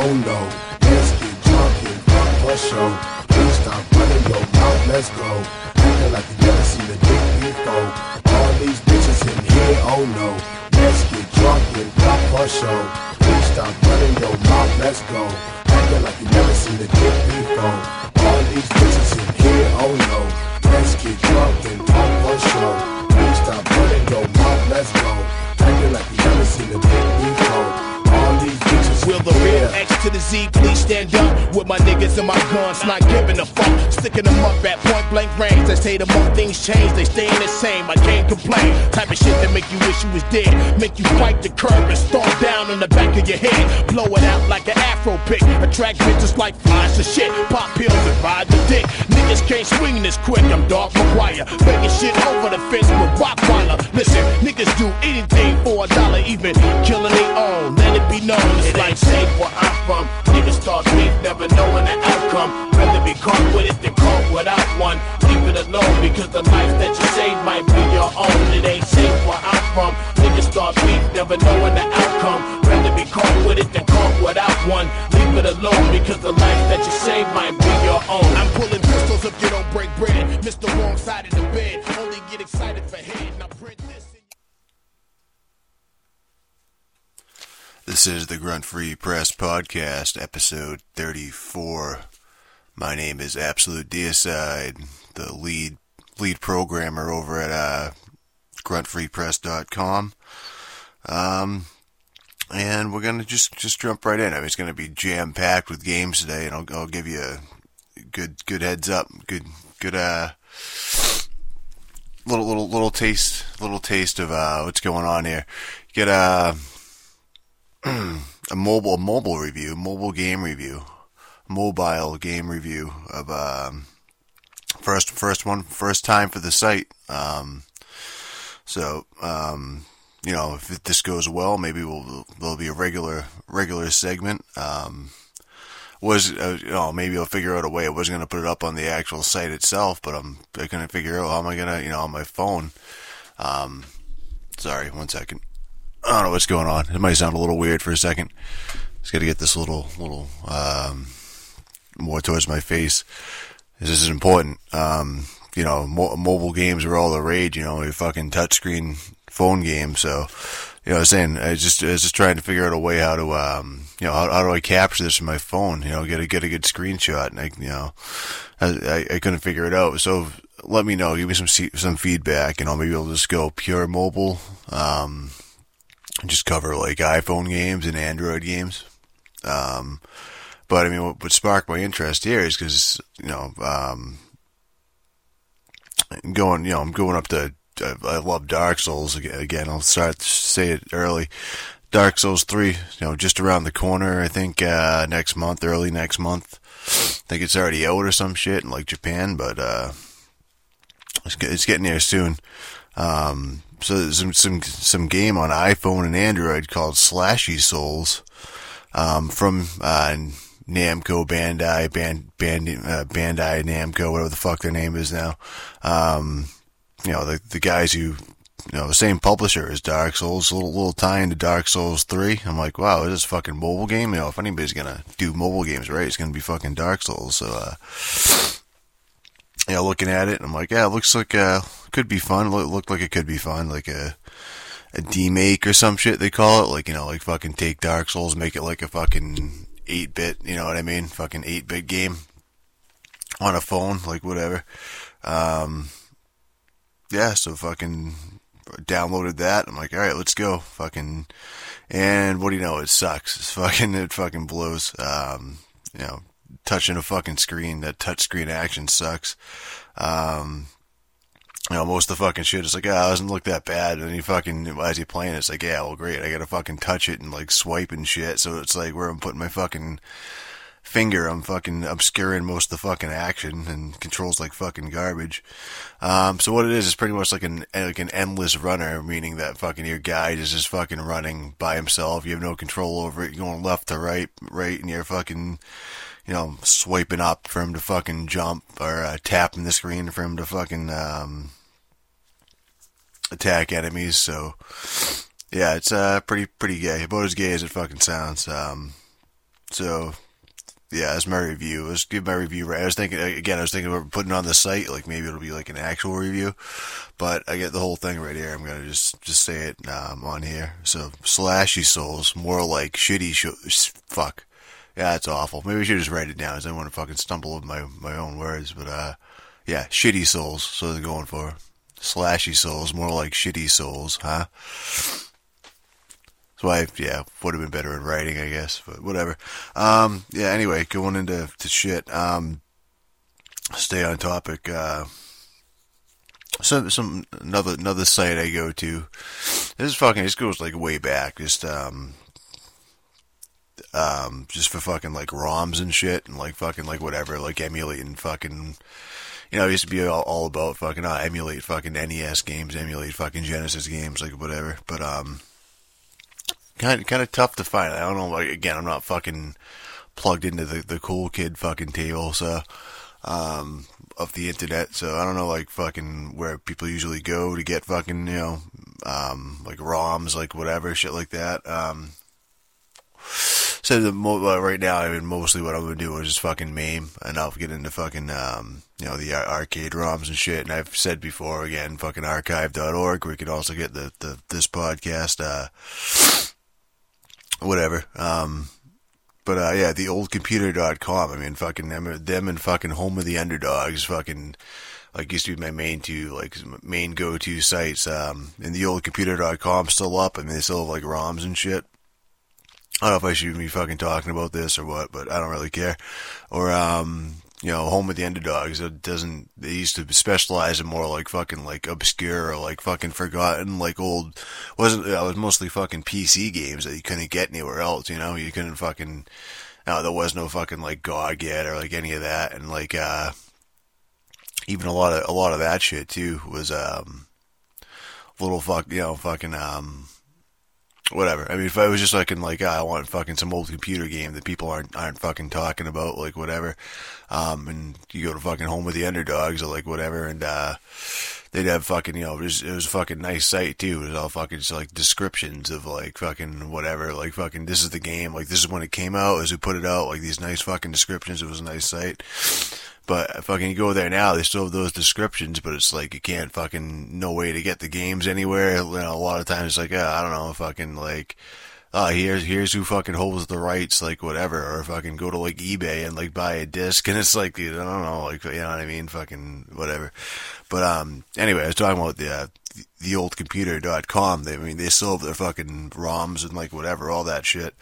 oh no. Let's get drunk and fuck for show. Please stop running your mouth, let's go. Acting like you never seen a dick before. All these bitches in here, oh no. Let's get drunk and fuck for show. Please stop running your mouth, let's go. Acting like you never seen a dick before. All these bitches in here, oh no. Let's get drunk and fuck for show. Please stop running your mouth, let's go. Acting like you never seen a dick before. All these bitches. Will the real X to the Z please stand up with my niggas and my guns, not giving a fuck, sticking them up at point blank range. They say the more things change, they staying the same. I can't complain. Type of shit that make you wish you was dead, make you fight the curb and storm down on the back of your head, blow it out like an afro pick, attract bitches like flies to shit, pop pills and ride the dick. Niggas can't swing this quick. I'm Dark McGuire, making shit over the fence with Rottweiler. Listen, niggas do anything for $1, even killing their own. Let it be known, it's like safe where I'm from. Niggas start beef, never knowing the outcome. Rather be caught with it than caught without one. Leave it alone, because the life that you save might be your own. It ain't safe where I'm from. Niggas start beef, never knowing the outcome. Rather be caught with it than caught without one. Leave it alone, because the life that you save might be your own. I'm pulling pistols if you don't break bread. Miss the wrong side of the bed. Only get excited for head. Now print this. This is the Grunt Free Press Podcast, episode 34. My name is Absolute Deicide, the lead programmer over at gruntfreepress.com. And we're gonna just jump right in. I mean, it's gonna be jam packed with games today, and I'll give you a good heads up, good little taste of what's going on here. Get a mobile game review of first time for the site. You know, if this goes well, maybe there'll be a regular segment. Maybe I'll figure out a way. I wasn't gonna put it up on the actual site itself, but I couldn't figure out how am I gonna, on my phone. Sorry, 1 second. I don't know what's going on. It might sound a little weird for a second. Just got to get this little more towards my face. This is important. Mobile games are all the rage. Your fucking touchscreen phone game. So, I was saying, I was just trying to figure out a way how to, how do I capture this from my phone? Get a good screenshot. And I couldn't figure it out. So let me know. Give me some feedback. Maybe I'll just go pure mobile. Just cover like iPhone games and Android games. But I mean, what sparked my interest here is because, I'm going up to, I love Dark Souls again. I'll start to say it early. Dark Souls 3, just around the corner, I think, early next month. I think it's already out or some shit in like Japan, but, it's getting there soon. So there's some game on iPhone and Android called Slashy Souls, from, Namco, Bandai Namco, whatever the fuck their name is now. The guys who, the same publisher as Dark Souls, a little tie into Dark Souls 3. I'm like, wow, is this fucking mobile game? If anybody's gonna do mobile games right, it's gonna be fucking Dark Souls. So, looking at it, I'm like, yeah, it looks like, could be fun. Looked like it could be fun, like a demake or some shit they call it. Like fucking take Dark Souls, make it like a fucking 8-bit, you know what I mean? Fucking 8-bit game on a phone, like whatever. So fucking downloaded that. I'm like, all right, let's go. Fucking, and what do you know? It sucks. It fucking blows. Touching a fucking screen, that touch screen action sucks. Most of the fucking shit is like, it doesn't look that bad. And as you playing, it's like, yeah, well, great. I gotta fucking touch it and like swipe and shit. So it's like where I'm putting my fucking finger, I'm fucking obscuring most of the fucking action, and controls like fucking garbage. So what it is pretty much like an endless runner, meaning that fucking your guide is just fucking running by himself. You have no control over it. You're going left to right, and you're fucking, swiping up for him to fucking jump, or tapping the screen for him to fucking attack enemies. So yeah, it's pretty gay, about as gay as it fucking sounds. So, yeah, that's my review. Let's give my review right. I was thinking about putting it on the site, like maybe it'll be like an actual review, but I get the whole thing right here. I'm gonna just say it on here. So, Slashy Souls, more like shitty fuck. Yeah, that's awful. Maybe I should just write it down, because I don't want to fucking stumble with my own words, but yeah, Shitty Souls, so they're going for. Slashy Souls, more like shitty souls, huh? So would have been better in writing, I guess, but whatever. Yeah, anyway, going into shit. Stay on topic. Another site I go to. This goes like way back, just for fucking like ROMs and shit, and like fucking like whatever, like emulating fucking. I used to be all about fucking emulate fucking NES games, emulate fucking Genesis games, like whatever. But kind of tough to find. I don't know. Like, again, I'm not fucking plugged into the cool kid fucking table, so of the internet. So I don't know, like fucking where people usually go to get fucking like ROMs, like whatever shit like that. So right now, I mean, mostly what I'm gonna do is just fucking MAME, and I'll get into fucking the arcade ROMs and shit. And I've said before, again, fucking archive.org, where you can also get this podcast, whatever. But yeah, theoldcomputer.com. I mean, fucking them and fucking Home of the Underdogs, fucking like used to be my main go-to sites. And theoldcomputer.com still up. I mean, they still have like ROMs and shit. I don't know if I should be fucking talking about this or what, but I don't really care. Or, Home of the Underdogs. They used to specialize in more like fucking like obscure or like fucking forgotten, like old, it was mostly fucking PC games that you couldn't get anywhere else, you couldn't fucking, there was no fucking like GOG yet or like any of that. And like, even a lot of that shit too was, whatever. I mean, if I was just fucking like, I want fucking some old computer game that people aren't fucking talking about, like whatever, and you go to fucking Home of the Underdogs or like whatever, and they'd have fucking, it was a fucking nice site too. It was all fucking just like descriptions of like fucking whatever, like fucking this is the game, like this is when it came out, as we put it out, like these nice fucking descriptions. It was a nice site. But fucking you go there now, they still have those descriptions, but it's like you can't fucking, no way to get the games anywhere. A lot of times it's like, I don't know, fucking like, here's who fucking holds the rights, like whatever, or fucking go to like eBay and like buy a disc, and it's like, I don't know, like, you know what I mean, fucking whatever. But anyway, I was talking about theoldcomputer.com. They still have their fucking ROMs and like whatever, all that shit.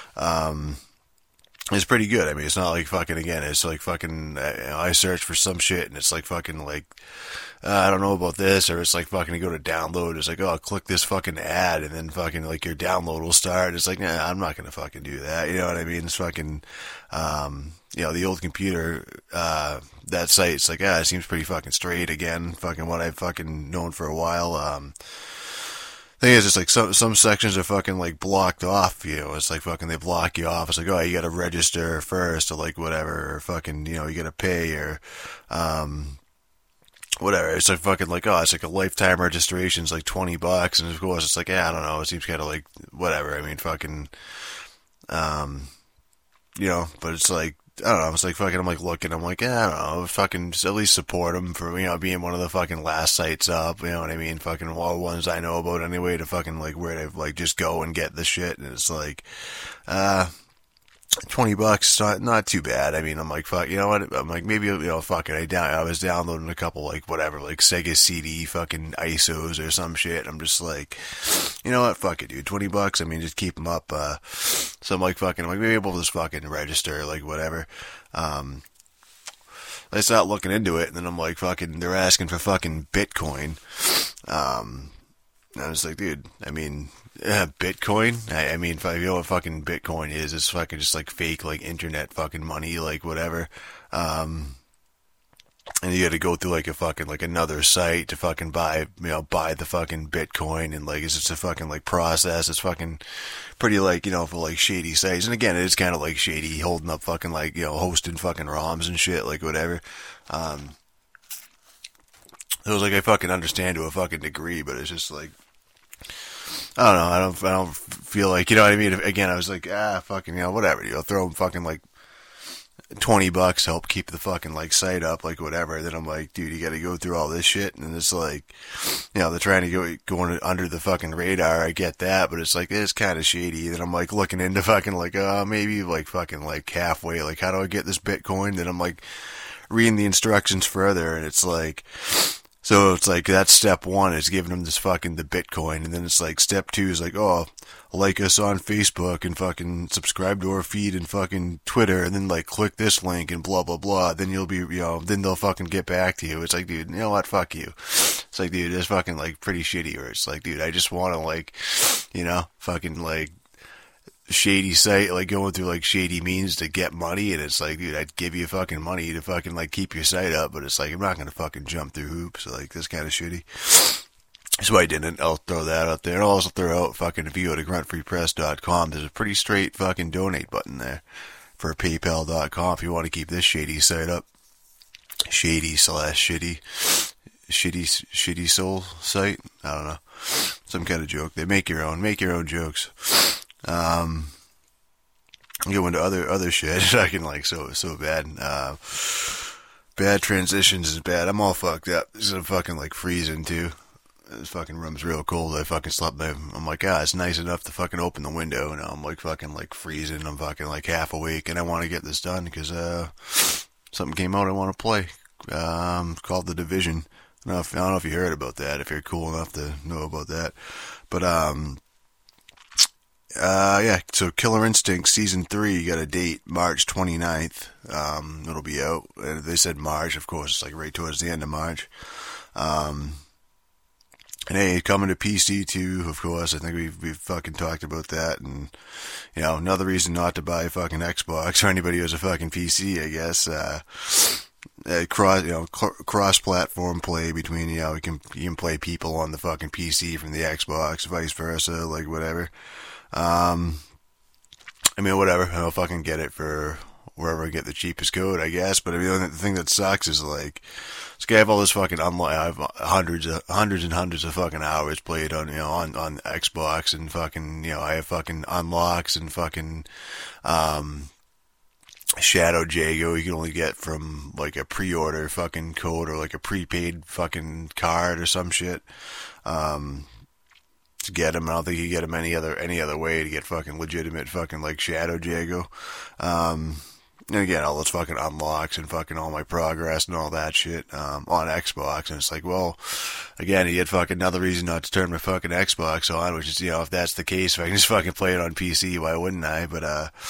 It's pretty good. I mean, it's not like fucking, again, it's like fucking, I search for some shit and it's like fucking like, I don't know about this, or it's like fucking you go to download, it's like, click this fucking ad and then fucking like your download will start. It's like, nah, I'm not gonna fucking do that. You know what I mean? It's fucking, the old computer, that site, it's like, it seems pretty fucking straight again, fucking what I've fucking known for a while. Thing is, it's like some sections are fucking like blocked off, it's like fucking they block you off. It's like, you gotta register first or like whatever, or fucking, you gotta pay or, whatever. It's like fucking like, it's like a lifetime registration's like $20, and of course it's like, I don't know, it seems kinda like, whatever, I mean, fucking, but it's like, I don't know, it's like fucking, I'm like looking, I'm like, I don't know, fucking at least support them for, being one of the fucking last sites up, you know what I mean, fucking all the ones I know about anyway, to fucking like where to like just go and get the shit, and it's like, $20, not too bad. I mean, I'm like, fuck, you know what, I'm like, maybe, fuck it, I was downloading a couple, like, whatever, like, Sega CD fucking ISOs or some shit, I'm just like, you know what, fuck it, dude, $20, I mean, just keep them up, so I'm like, fucking, maybe I'll just fucking register, like, whatever, I start looking into it, and then I'm like, fucking, they're asking for fucking Bitcoin, and I was like, dude, I mean, Bitcoin? I mean, if you know what fucking Bitcoin is, it's fucking just like fake, like internet fucking money, like whatever. And you had to go through like a fucking, like another site to fucking buy the fucking Bitcoin, and like, it's just a fucking like process. It's fucking pretty like, for like shady sites. And again, it is kind of like shady, holding up fucking like, hosting fucking ROMs and shit, like whatever. It was like, I fucking understand to a fucking degree, but it's just like, I don't know. I don't feel like, you know what I mean? Again, I was like, fucking, you know, whatever. You know, throw them fucking like $20 to help keep the fucking like site up, like whatever. Then I'm like, dude, you got to go through all this shit, and it's like, you know, they're trying to go under the fucking radar. I get that, but it's like it's kind of shady. Then I'm like looking into fucking like, maybe like fucking like halfway, like how do I get this Bitcoin? Then I'm like reading the instructions further, and it's like. So it's like that's step one is giving them this fucking the Bitcoin, and then it's like step two is like, oh, like us on Facebook and fucking subscribe to our feed and fucking Twitter, and then like click this link and blah blah blah. Then you'll be, you know, then they'll fucking get back to you. It's like, dude, you know what? Fuck you. It's like, dude, it's fucking like pretty shitty. Or it's like, dude, I just want to like, you know, fucking like. Shady site, like going through like shady means to get money, and it's like, dude, I'd give you fucking money to fucking like keep your site up, but it's like I'm not gonna fucking jump through hoops. Like this kind of shitty. So I didn't. I'll throw that out there. I'll also throw out fucking if you go to gruntfreepress.com, there's a pretty straight fucking donate button there for paypal.com if you want to keep this shady site up. Shady/shitty. Shitty soul site. I don't know. Some kind of joke. They make your own jokes. Go into other shit. I can like so bad. Bad transitions is bad. I'm all fucked up. I'm fucking like freezing too. This fucking room's real cold. I fucking slept there. I'm like, it's nice enough to fucking open the window. And I'm like fucking like freezing. I'm fucking like half awake, and I want to get this done because something came out I want to play. Called The Division. I don't know if you heard about that. If you're cool enough to know about that, but yeah, so Killer Instinct Season 3 got a date, March 29th. It'll be out. They said March, of course, it's like right towards the end of March. And hey, coming to PC too, of course. I think we've fucking talked about that. And, you know, another reason not to buy a fucking Xbox or anybody who has a fucking PC, I guess. Cross-platform play between, you know, you can play people on the fucking PC from the Xbox, vice versa, like whatever. I mean, whatever. I'll fucking get it for wherever I get the cheapest code, I guess. But I mean, the thing that sucks is like, I have all this fucking I have hundreds and hundreds of fucking hours played on, you know, on Xbox, and fucking, you know, I have fucking unlocks and fucking Shadow Jago you can only get from like a pre-order fucking code or like a prepaid fucking card or some shit. To get him, I don't think you get him any other way to get fucking legitimate fucking like Shadow Jago. And again, all those fucking unlocks and fucking all my progress and all that shit on Xbox, and it's like, well, again, you get fucking another reason not to turn my fucking Xbox on, which is, you know, if that's the case, if I can just fucking play it on PC, why wouldn't I? But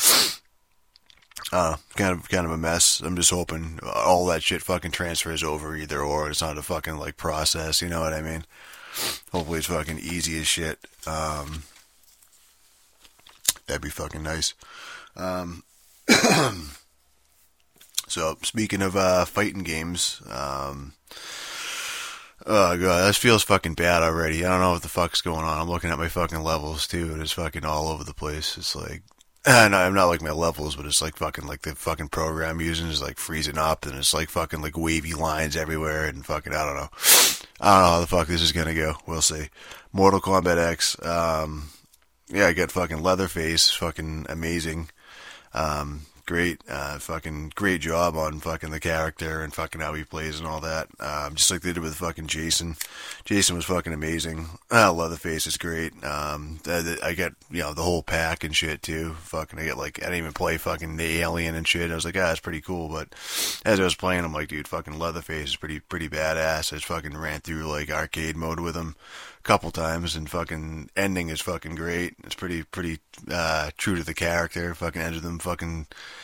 kind of a mess. I'm just hoping all that shit fucking transfers over either or. It's not a fucking like process, you know what I mean? Hopefully it's fucking easy as shit. That'd be fucking nice. So, speaking of fighting games, oh god, this feels fucking bad already. I don't know what the fuck's going on. I'm looking at my fucking levels too, and it's fucking all over the place. It's like, no, I'm not like my levels, but it's like fucking like the fucking program I'm using is like freezing up, and it's like fucking like wavy lines everywhere, and fucking I don't know how the fuck this is gonna go. We'll see. Mortal Kombat X. Yeah, I got fucking Leatherface, fucking amazing. Great, fucking great job on fucking the character and fucking how he plays and all that. Just like they did with fucking Jason. Jason was fucking amazing. Leatherface is great. I get, you know, the whole pack and shit too. Fucking, I didn't even play fucking the Alien and shit. I was like, it's pretty cool. But as I was playing, I'm like, dude, fucking Leatherface is pretty badass. I just fucking ran through like arcade mode with him a couple times, and fucking ending is fucking great. It's pretty true to the character. Fucking ends with him fucking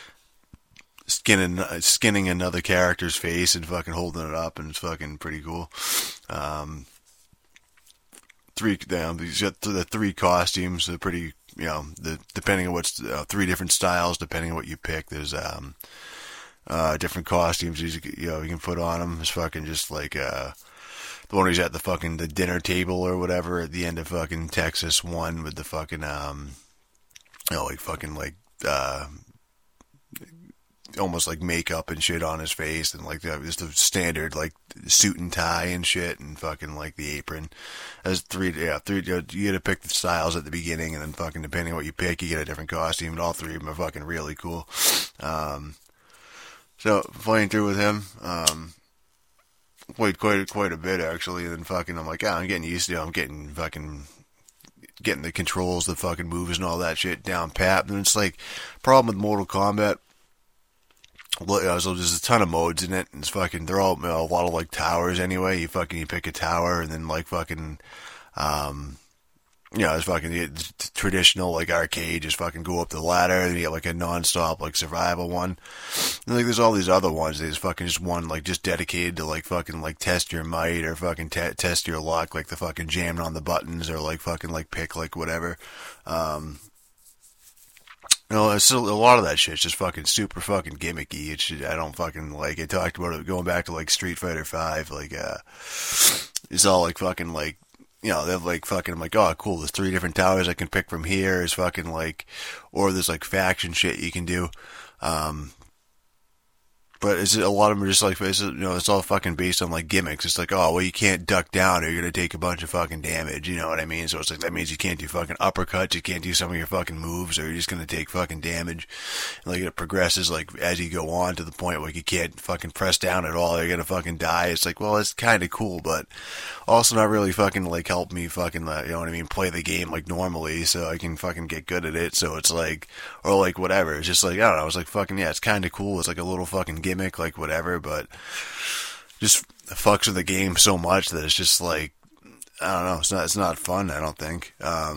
skinning another character's face and fucking holding it up, and it's fucking pretty cool. The three costumes are pretty, you know, depending on what's three different styles depending on what you pick. There's different costumes you can put on them. It's fucking just like the one where he's at the dinner table or whatever at the end of fucking Texas 1 with the fucking almost like makeup and shit on his face, and like just the standard like suit and tie and shit, and fucking like the apron. There's three. You get to pick the styles at the beginning, and then fucking depending on what you pick, you get a different costume. And all three of them are fucking really cool. So playing through with him, played quite a bit actually, and then fucking I'm like, I'm getting used to it. I'm getting the controls, the fucking moves and all that shit down pat. And it's like, problem with Mortal Kombat, so there's a ton of modes in it, and it's fucking, they're all, a lot of like towers anyway. You pick a tower, and then like fucking, it's fucking the traditional like arcade, just fucking go up the ladder, and you get like a non-stop like survival one. And like there's all these other ones, there's fucking just one like just dedicated to like fucking like test your might, or fucking test your luck, like the fucking jamming on the buttons, or like fucking like pick like whatever. It's still, a lot of that shit's just fucking super fucking gimmicky. I don't fucking like. I talked about it going back to like Street Fighter V. Like, it's all like fucking like, they're like fucking. I'm like, oh cool. There's 3 different towers I can pick from here. Is fucking like, or there's like faction shit you can do. But it's a lot of them are just like, it's all fucking based on like gimmicks. It's like, oh well, you can't duck down or you're gonna take a bunch of fucking damage. You know what I mean? So it's like, that means you can't do fucking uppercuts, you can't do some of your fucking moves, or you're just gonna take fucking damage. And like it progresses like as you go on to the point where you can't fucking press down at all, you're gonna fucking die. It's like, well, it's kind of cool, but also not really fucking like help me fucking, you know what I mean, play the game like normally, so I can fucking get good at it. So it's like, or like whatever. It's just like, I don't know. It's like fucking, yeah, it's kind of cool. It's like a little fucking gimmick, like whatever, but just fucks with the game so much that it's just like, I don't know, it's not fun, I don't think.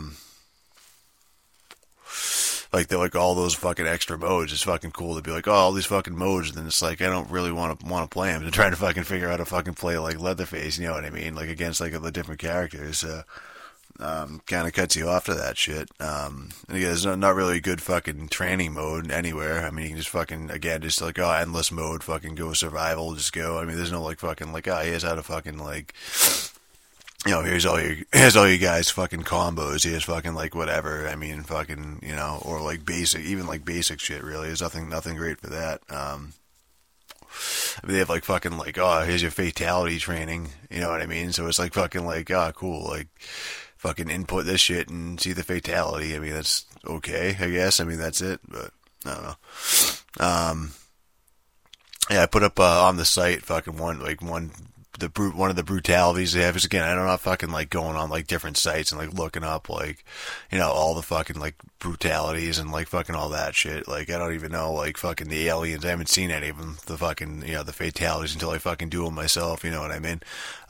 Like they're like all those fucking extra modes. It's fucking cool to be like, oh, all these fucking modes, and then it's like I don't really want to play them. I'm trying to fucking figure out how to fucking play like Leatherface, you know what I mean? Like against like the different characters. Kind of cuts you off to that shit. And again, there's not really a good fucking training mode anywhere. I mean, you can just fucking, again, just like, oh, endless mode, fucking go survival, just go. I mean, there's no like fucking like, oh, here's how to fucking like, here's all you guys fucking combos. Here's fucking like whatever. I mean, fucking, or like basic, even like basic shit. Really, there's nothing great for that. I mean, they have like fucking like, oh, here's your fatality training. You know what I mean? So it's like fucking like, oh, cool, like fucking input this shit and see the fatality. I mean, that's okay, I guess. I mean, that's it, but I don't know. Yeah, I put up on the site fucking one of the brutalities they have. Is again, I don't know, fucking like going on like different sites and like looking up like, all the fucking like brutalities and like fucking all that shit. Like I don't even know like fucking the aliens. I haven't seen any of them. The fucking the fatalities until I fucking do them myself. You know what I mean?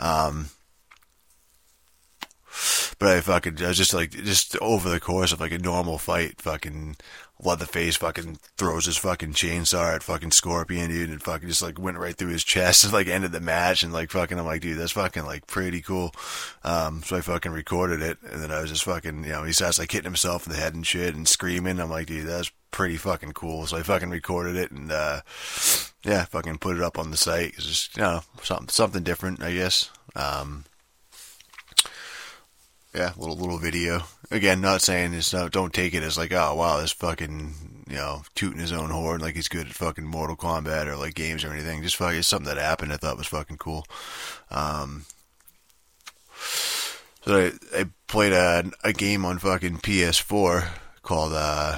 But I was just over the course of like a normal fight, fucking Leatherface fucking throws his fucking chainsaw at fucking Scorpion, dude, and fucking just like went right through his chest and like ended the match, and like fucking I'm like, dude, that's fucking like pretty cool. So I fucking recorded it, and then I was just fucking, he starts like hitting himself in the head and shit and screaming. I'm like, dude, that's pretty fucking cool. So I fucking recorded it and yeah, fucking put it up on the site. It's just something different, I guess. Yeah, little video. Again, not saying it's don't take it as like, oh wow, this fucking, tooting his own horn like he's good at fucking Mortal Kombat or like games or anything. Just fucking something that happened I thought was fucking cool. So I played a game on fucking PS4 called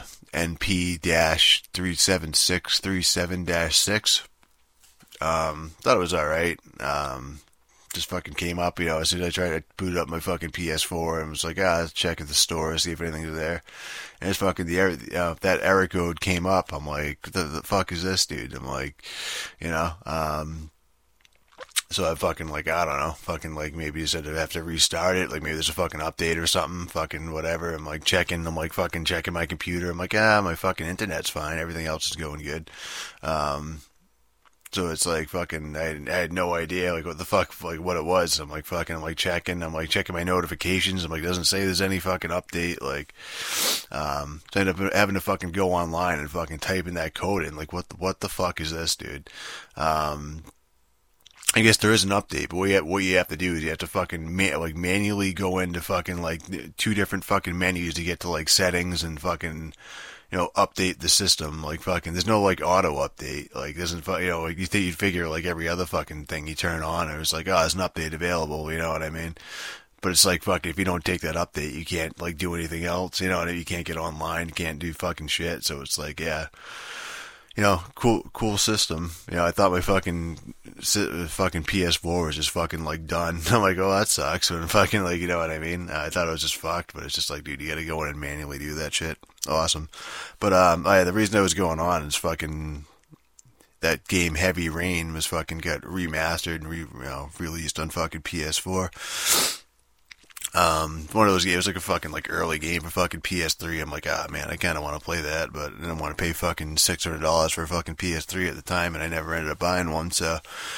NP-37637-6. Thought it was alright. Just fucking came up, as soon as I tried to boot up my fucking PS4 and was like, let's check at the store, see if anything's there. And it's fucking that error code came up. I'm like, what the fuck is this, dude? I'm like, so I fucking like, I don't know, fucking like maybe you said I have to restart it, like maybe there's a fucking update or something, fucking whatever. I'm like checking my computer. I'm like, my fucking internet's fine, everything else is going good. So it's like fucking, I had no idea like what the fuck, like what it was. I'm like checking my notifications. I'm like, it doesn't say there's any fucking update. Like, so I ended up having to fucking go online and fucking type in that code in. Like, what the fuck is this, dude? I guess there is an update, but what you have to do is you have to fucking manually go into fucking like 2 different fucking menus to get to like settings and fucking, update the system. Like fucking, there's no like auto update. Like doesn't like you think you'd figure like every other fucking thing you turn on, it was like, oh, there's an update available. You know what I mean? But it's like fucking, if you don't take that update, you can't like do anything else. You know what I mean? You can't get online, you can't do fucking shit. So it's like, yeah. Cool system. I thought my fucking PS4 was just fucking like done. I'm like, oh, that sucks. And fucking like, you know what I mean? I thought it was just fucked, but it's just like, dude, you gotta go in and manually do that shit. Awesome. But the reason that was going on is fucking that game Heavy Rain was fucking got remastered and released on fucking PS4. One of those games, like a fucking like early game for fucking PS3. I'm like, man, I kind of want to play that, but I didn't want to pay fucking $600 for a fucking PS3 at the time, and I never ended up buying one. So,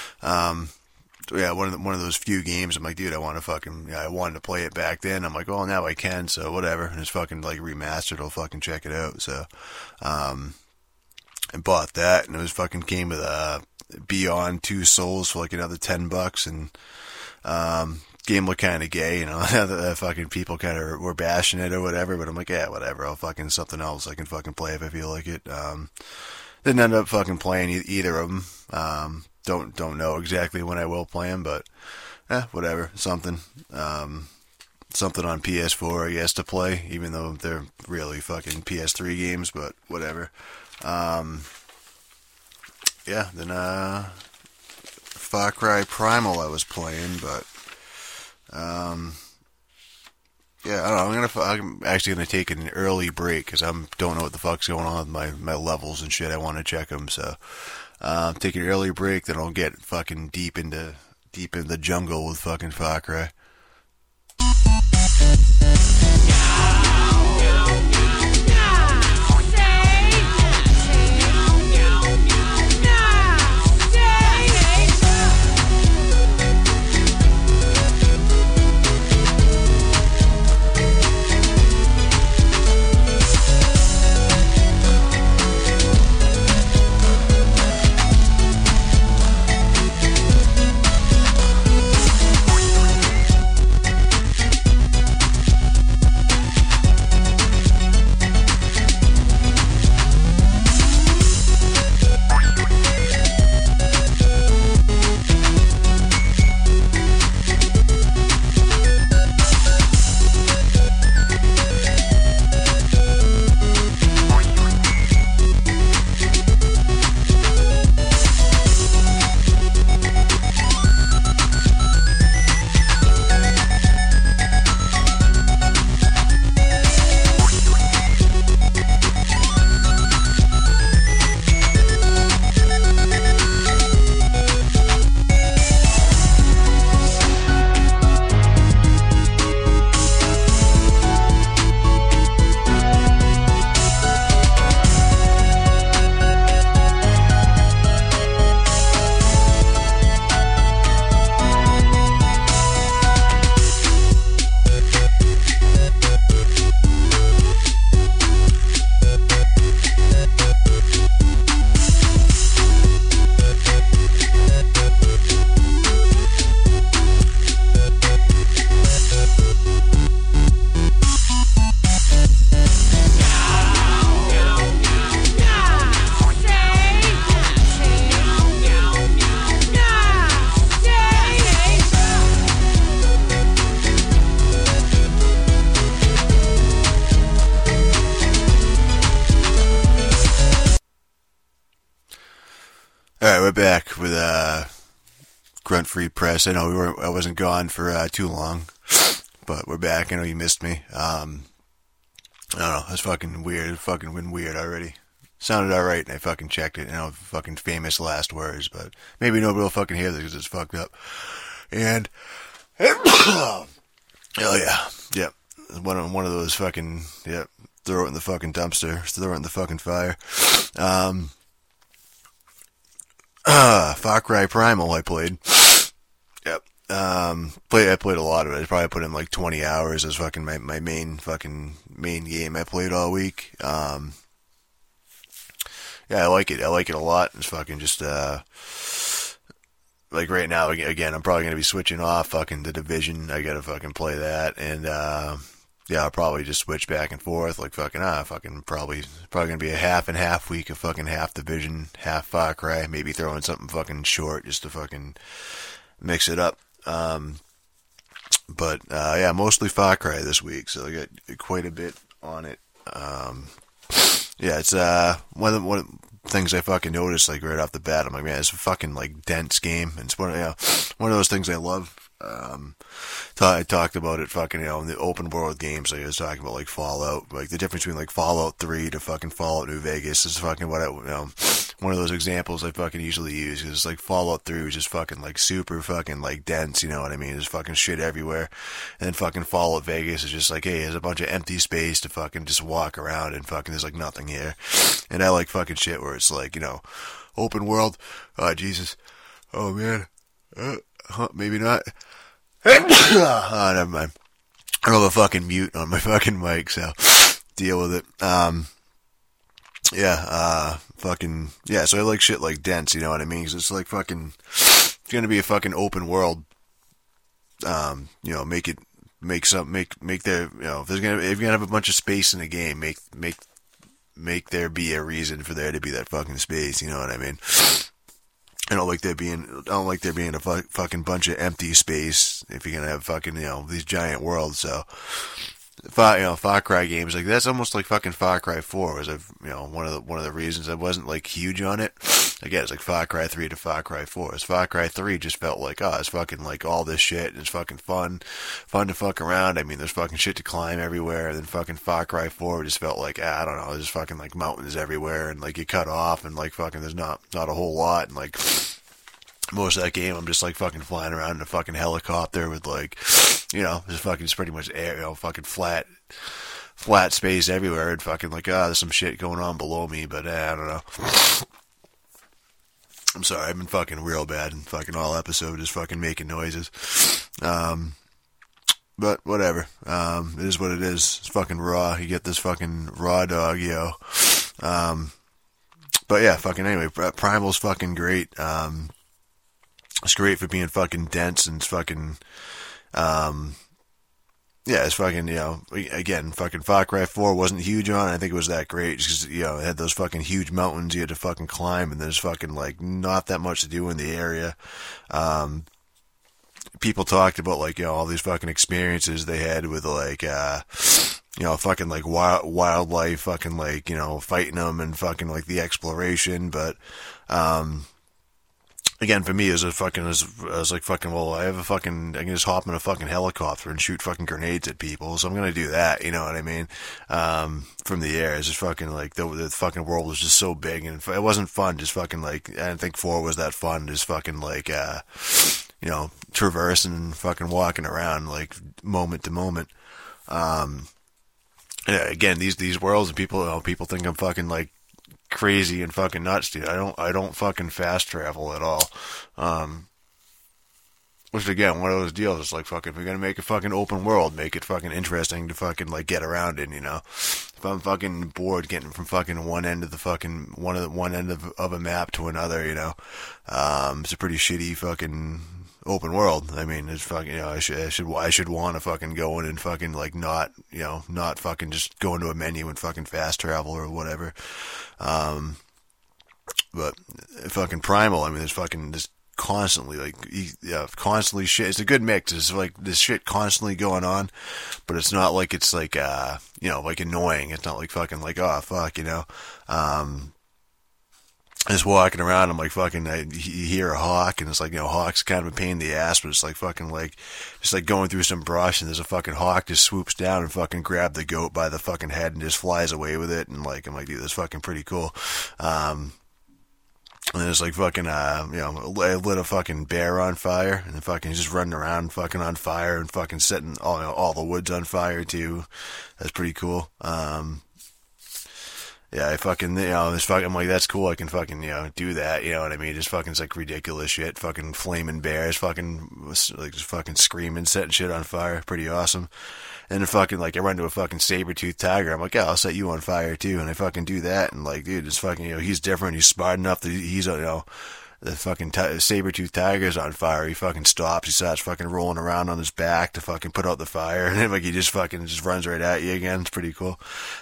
one of those few games. I'm like, dude, I want to fucking, I wanted to play it back then. I'm like, well, now I can, so whatever. And it's fucking like remastered. I'll fucking check it out. So, I bought that, and it was fucking came with Beyond Two Souls for like another $10, and game looked kind of gay, the fucking people kind of were bashing it or whatever, but I'm like, yeah, whatever, I'll fucking something else I can fucking play if I feel like it. Didn't end up fucking playing either of them. Don't know exactly when I will play them, but whatever, something on PS4 I guess to play, even though they're really fucking PS3 games, but whatever. Then Far Cry Primal I was playing, but I don't know. I'm actually gonna take an early break because I don't know what the fuck's going on with my levels and shit. I want to check them, so take an early break. Then I'll get fucking deep in the jungle with fucking Far Cry. Alright, we're back with Grunt Free Press. I know I wasn't gone for too long, but we're back. I know you missed me. I don't know, it's fucking weird. It's fucking been weird already. Sounded alright, and I fucking checked it, fucking famous last words, but maybe nobody will fucking hear this because it's fucked up. And, hell yeah, yep. One of those fucking, yep, throw it in the fucking dumpster, throw it in the fucking fire. Far Cry Primal I played. Yep. I played a lot of it. I probably put in like 20 hours as fucking my main game I played all week. Yeah, I like it. I like it a lot. It's fucking just, like right now, again, I'm probably going to be switching off fucking The Division. I gotta fucking play that. And, yeah, I'll probably just switch back and forth, like probably gonna be a half and half week of fucking half Division, half Far Cry, maybe throw in something fucking short just to fucking mix it up. But yeah, mostly Far Cry this week, so I got quite a bit on it. Yeah, it's one of the things I fucking noticed, like right off the bat. I'm like, man, it's a fucking like dense game, and it's one of those things I love. I talked about it fucking, in the open world games. Like I was talking about like Fallout, like the difference between like Fallout 3 to fucking Fallout New Vegas is fucking one of those examples I fucking usually use, because like Fallout 3 was just fucking like super fucking like dense, you know what I mean? There's fucking shit everywhere. And then fucking Fallout Vegas is just like, hey, there's a bunch of empty space to fucking just walk around and fucking there's like nothing here. And I like fucking shit where it's like, open world. Oh, Jesus. Oh, man. Maybe not. Oh, never mind. I don't have a fucking mute on my fucking mic, so deal with it. So I like shit like dense, you know what I mean? 'Cause it's like fucking, it's gonna be a fucking open world. Make there, if you're gonna have a bunch of space in the game, make there be a reason for there to be that fucking space, you know what I mean? I don't like there being a fucking bunch of empty space if you're gonna have fucking, these giant worlds. So, Far Cry games, like, that's almost like fucking Far Cry 4 was, one of the reasons I wasn't like huge on it. Again, it's like Far Cry 3 to Far Cry 4. As Far Cry 3 just felt like, it's fucking like all this shit, and it's fucking fun to fuck around. I mean, there's fucking shit to climb everywhere, and then fucking Far Cry 4 just felt like, I don't know, there's fucking like mountains everywhere, and like you cut off, and like fucking there's not a whole lot, and like most of that game I'm just like fucking flying around in a fucking helicopter with like, just pretty much air, fucking flat space everywhere, and fucking like, there's some shit going on below me, but I don't know. I'm sorry, I've been fucking real bad and fucking all episode just fucking making noises. But whatever. It is what it is. It's fucking raw. You get this fucking raw dog, yo. But yeah, fucking anyway, Primal's fucking great. It's great for being fucking dense, and it's fucking, it's fucking, again, fucking Far Cry 4 wasn't huge on it. I think it was that great just because, it had those fucking huge mountains you had to fucking climb, and there's fucking, like, not that much to do in the area. People talked about, like, all these fucking experiences they had with, like, fucking, like, wildlife, fucking, like, fighting them, and fucking, like, the exploration, but, again, for me, I was like, fucking, well, I can just hop in a fucking helicopter and shoot fucking grenades at people, so I'm gonna do that, you know what I mean? From the air, it's just fucking, like, the fucking world was just so big, and it wasn't fun, just fucking, like, I didn't think 4 was that fun, just fucking, like, traversing and fucking walking around, like, moment to moment. Again, these worlds, and people think I'm fucking, like, crazy and fucking nuts, dude. I don't fucking fast travel at all. Which again, one of those deals is like, fucking, if we're gonna make a fucking open world, make it fucking interesting to fucking like get around in, If I'm fucking bored getting from fucking one end of the fucking one end of a map to another, it's a pretty shitty fucking open world. I mean, it's fucking, I should want to fucking go in and fucking like not fucking just go into a menu and fucking fast travel or whatever. But fucking Primal, I mean, there's fucking this constantly constantly shit. It's a good mix. It's like this shit constantly going on, but it's not like it's like like annoying. It's not like fucking like, oh fuck, just walking around, I'm like fucking, you hear a hawk, and it's like, hawk's kind of a pain in the ass, but it's like fucking like, just like going through some brush, and there's a fucking hawk just swoops down and fucking grab the goat by the fucking head and just flies away with it, and like, I'm like, dude, that's fucking pretty cool. And it's like fucking, I lit a fucking bear on fire, and then fucking just running around fucking on fire, and fucking setting all the woods on fire too. That's pretty cool. Yeah, I fucking, I'm like, that's cool, I can fucking, do that, you know what I mean? Just fucking, it's like ridiculous shit, fucking flaming bears, fucking, like, just fucking screaming, setting shit on fire, pretty awesome. And then fucking, like, I run to a fucking saber-toothed tiger, I'm like, yeah, I'll set you on fire too, and I fucking do that, and like, dude, it's fucking, he's different, he's smart enough that he's, the fucking saber-toothed tiger's on fire. He fucking stops. He starts fucking rolling around on his back to fucking put out the fire, and then like he just runs right at you again. It's pretty cool.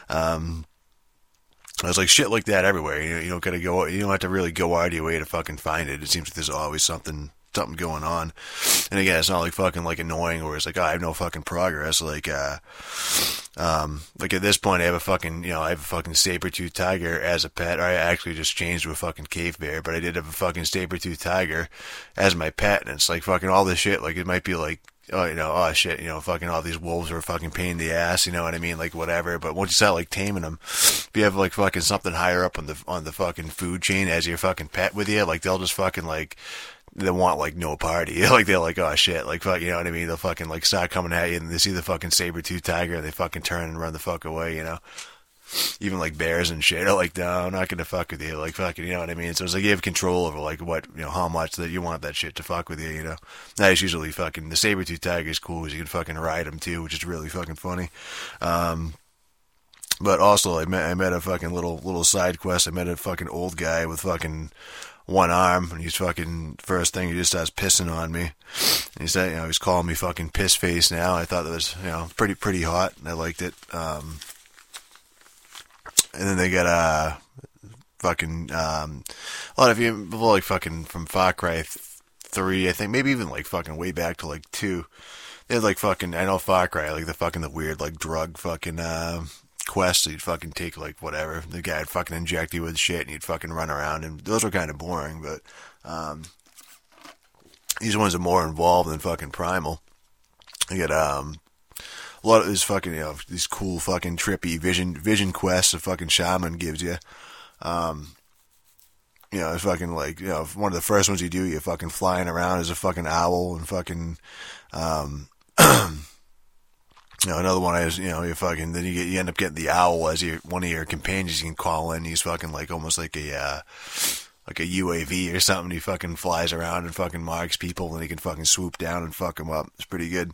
I was like, shit like that everywhere. You don't gotta go. You don't have to really go out of your way to fucking find it. It seems like there's always something going on. And again, it's not like fucking like annoying where it's like, oh, I have no fucking progress. Like at this point, I have a fucking saber-toothed tiger as a pet. Or I actually just changed to a fucking cave bear, but I did have a fucking saber-toothed tiger as my pet. And it's like fucking all this shit. Like it might be like, oh shit, fucking all these wolves are a fucking pain in the ass, you know what I mean, like whatever. But once you start like taming them, if you have like fucking something higher up on the fucking food chain as your fucking pet with you, like they'll just fucking like, they want like no party. Like they're like, oh shit, like fuck, you know what I mean? They'll fucking like start coming at you and they see the fucking saber-toothed tiger and they fucking turn and run the fuck away, Even like bears and shit are like, no, I'm not gonna fuck with you, like fucking, you know what I mean? So it's like you have control over like what, how much that you want that shit to fuck with you, That is usually fucking, the saber-toothed tiger is cool because you can fucking ride them too, which is really fucking funny. But also I met a fucking little side quest. I met a fucking old guy with fucking one arm, and he's fucking, first thing he just starts pissing on me. And he said, he's calling me fucking piss face now. I thought that was, pretty hot, and I liked it. And then they got fucking a lot of people like fucking from Far Cry 3, I think, maybe even like fucking way back to like 2. They had like fucking, I know Far Cry, like the weird like drug fucking quests. You'd fucking take like whatever, the guy would fucking inject you with shit, and you'd fucking run around, and those were kind of boring. But these ones are more involved than fucking Primal. You get a lot of these fucking, these cool fucking trippy vision quests a fucking shaman gives you. It's fucking like, one of the first ones you do, you're fucking flying around as a fucking owl, and fucking, another one is, you fucking, then you end up getting the owl as one of your companions you can call in. He's fucking like almost like a UAV or something. He fucking flies around and fucking marks people, and he can fucking swoop down and fuck them up. It's pretty good.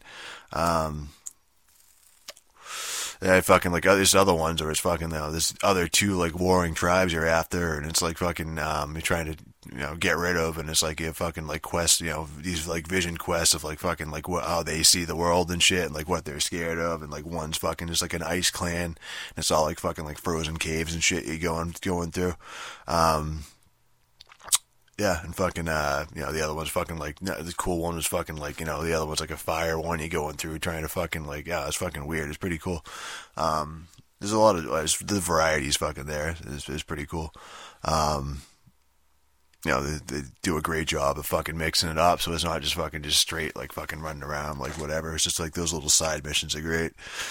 I fucking like there's other ones, or it's fucking there's other two like warring tribes you're after, and it's like fucking you're trying to get rid of, and it's like you fucking like quests, these like vision quests of like fucking like how they see the world and shit, and like what they're scared of, and like one's fucking just like an ice clan, and it's all like fucking like frozen caves and shit you're going through. Yeah, and fucking, the other one's fucking like, the cool one was fucking like, the other one's like a fire one you're going through trying to fucking like, it's fucking weird. It's pretty cool. There's a lot of, the variety's fucking there. It's pretty cool. They do a great job of fucking mixing it up, so it's not just straight, like fucking running around, like whatever. It's just like those little side missions are great.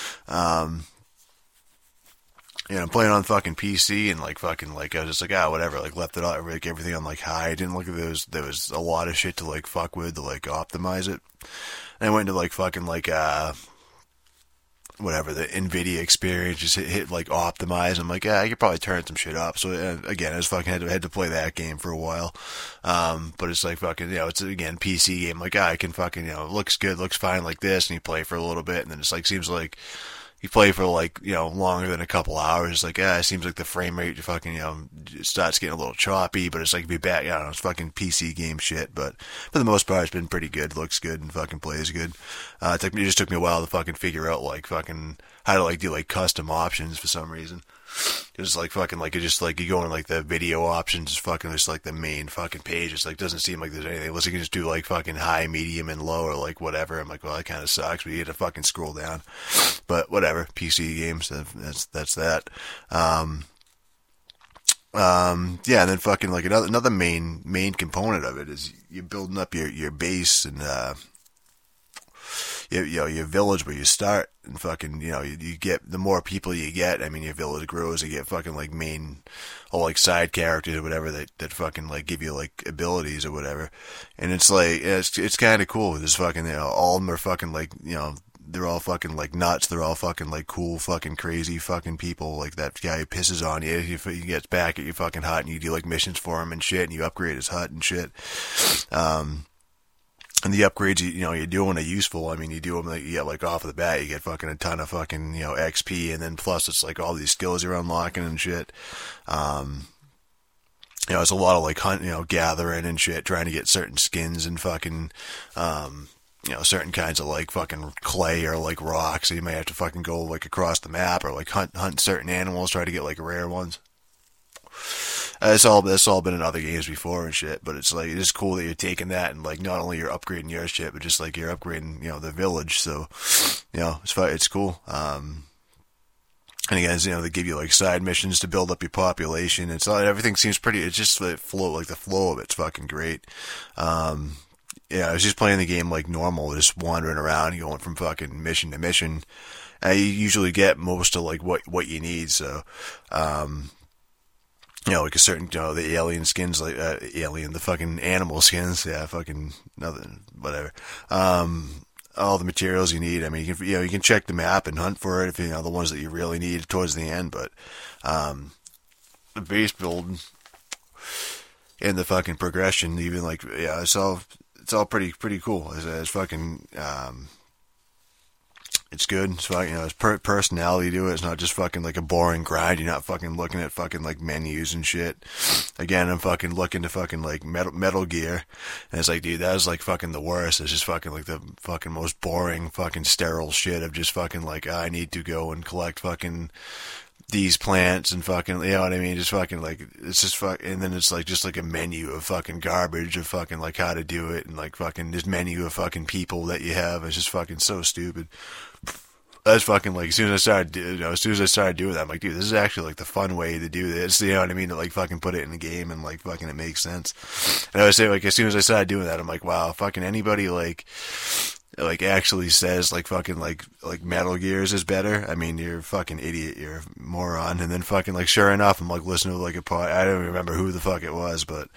I'm playing on fucking PC, and like fucking like I was just like whatever, like left it all, like everything on like high. I didn't look at there was a lot of shit to like fuck with to like optimize it. And I went to like fucking like whatever, the NVIDIA experience, just hit like optimize. I'm like, I could probably turn some shit up. So again, I just fucking had to play that game for a while. But it's like fucking, it's again PC game. Like I can fucking, looks good, looks fine like this, and you play for a little bit, and then it's like seems like you play for like, longer than a couple hours. It's like, it seems like the frame rate fucking, starts getting a little choppy, but it's like be back, it's fucking PC game shit. But for the most part, it's been pretty good, looks good, and fucking plays good. It just took me a while to fucking figure out like fucking how to like do like custom options for some reason. It's like fucking like, it just like you go in like the video options, it's fucking just like the main fucking page. It's like doesn't seem like there's anything unless you can just do like fucking high, medium, and low, or like whatever. I'm like, well, that kind of sucks, but you had to fucking scroll down. But whatever, PC games, that's that. And then fucking like another main component of it is you're building up your base and your village where you start, and fucking, you get, the more people you get, I mean, your village grows, you get fucking like main, or like side characters or whatever that fucking like give you like abilities or whatever. And it's like, it's kind of cool. There's fucking, all of them are fucking like, they're all fucking like nuts. They're all fucking like cool, fucking crazy fucking people. Like that guy who pisses on you, he gets back at you fucking hut, and you do like missions for him and shit, and you upgrade his hut and shit. And the upgrades, you're doing are useful. I mean, you do them, like, like off the bat, you get fucking a ton of fucking, XP, and then plus it's like all these skills you're unlocking and shit. it's a lot of like hunt, gathering and shit, trying to get certain skins and fucking, certain kinds of like fucking clay or like rocks. So you might have to fucking go like across the map or like hunt certain animals, try to get like rare ones. It's all been in other games before and shit, but it's like, it's cool that you're taking that and like not only you're upgrading your shit, but just like you're upgrading, the village. So, it's cool. And again, they give you like side missions to build up your population. It's not, everything seems pretty, it's just the flow of it's fucking great. I was just playing the game like normal, just wandering around, going from fucking mission to mission. And you usually get most of like what you need. So, like a certain, the alien skins, like, the fucking animal skins. Yeah, fucking nothing, whatever. All the materials you need. I mean, you can check the map and hunt for it if the ones that you really need towards the end. But the base build and the fucking progression, even like it's all pretty cool. It's fucking it's good. It's fucking, it's personality to it. It's not just fucking like a boring grind. You're not fucking looking at fucking like menus and shit. Again, I'm fucking looking to fucking like Metal Gear, and it's like, dude, that was like fucking the worst. It's just fucking like the fucking most boring fucking sterile shit of just fucking like, I need to go and collect fucking these plants and fucking, you know what I mean? Just fucking like, it's just and then it's like just like a menu of fucking garbage of fucking like how to do it, and like fucking this menu of fucking people that you have. It's just fucking so stupid. That's fucking like, as soon as I started doing that, I'm like, dude, this is actually like the fun way to do this. You know what I mean? To like fucking put it in the game and like fucking it makes sense. And I would say like, as soon as I started doing that, I'm like, wow, fucking anybody like actually says like fucking like Metal Gears is better. I mean, you're a fucking idiot. You're a moron. And then fucking like, sure enough, I'm like listening to like a pod. I don't remember who the fuck it was, but,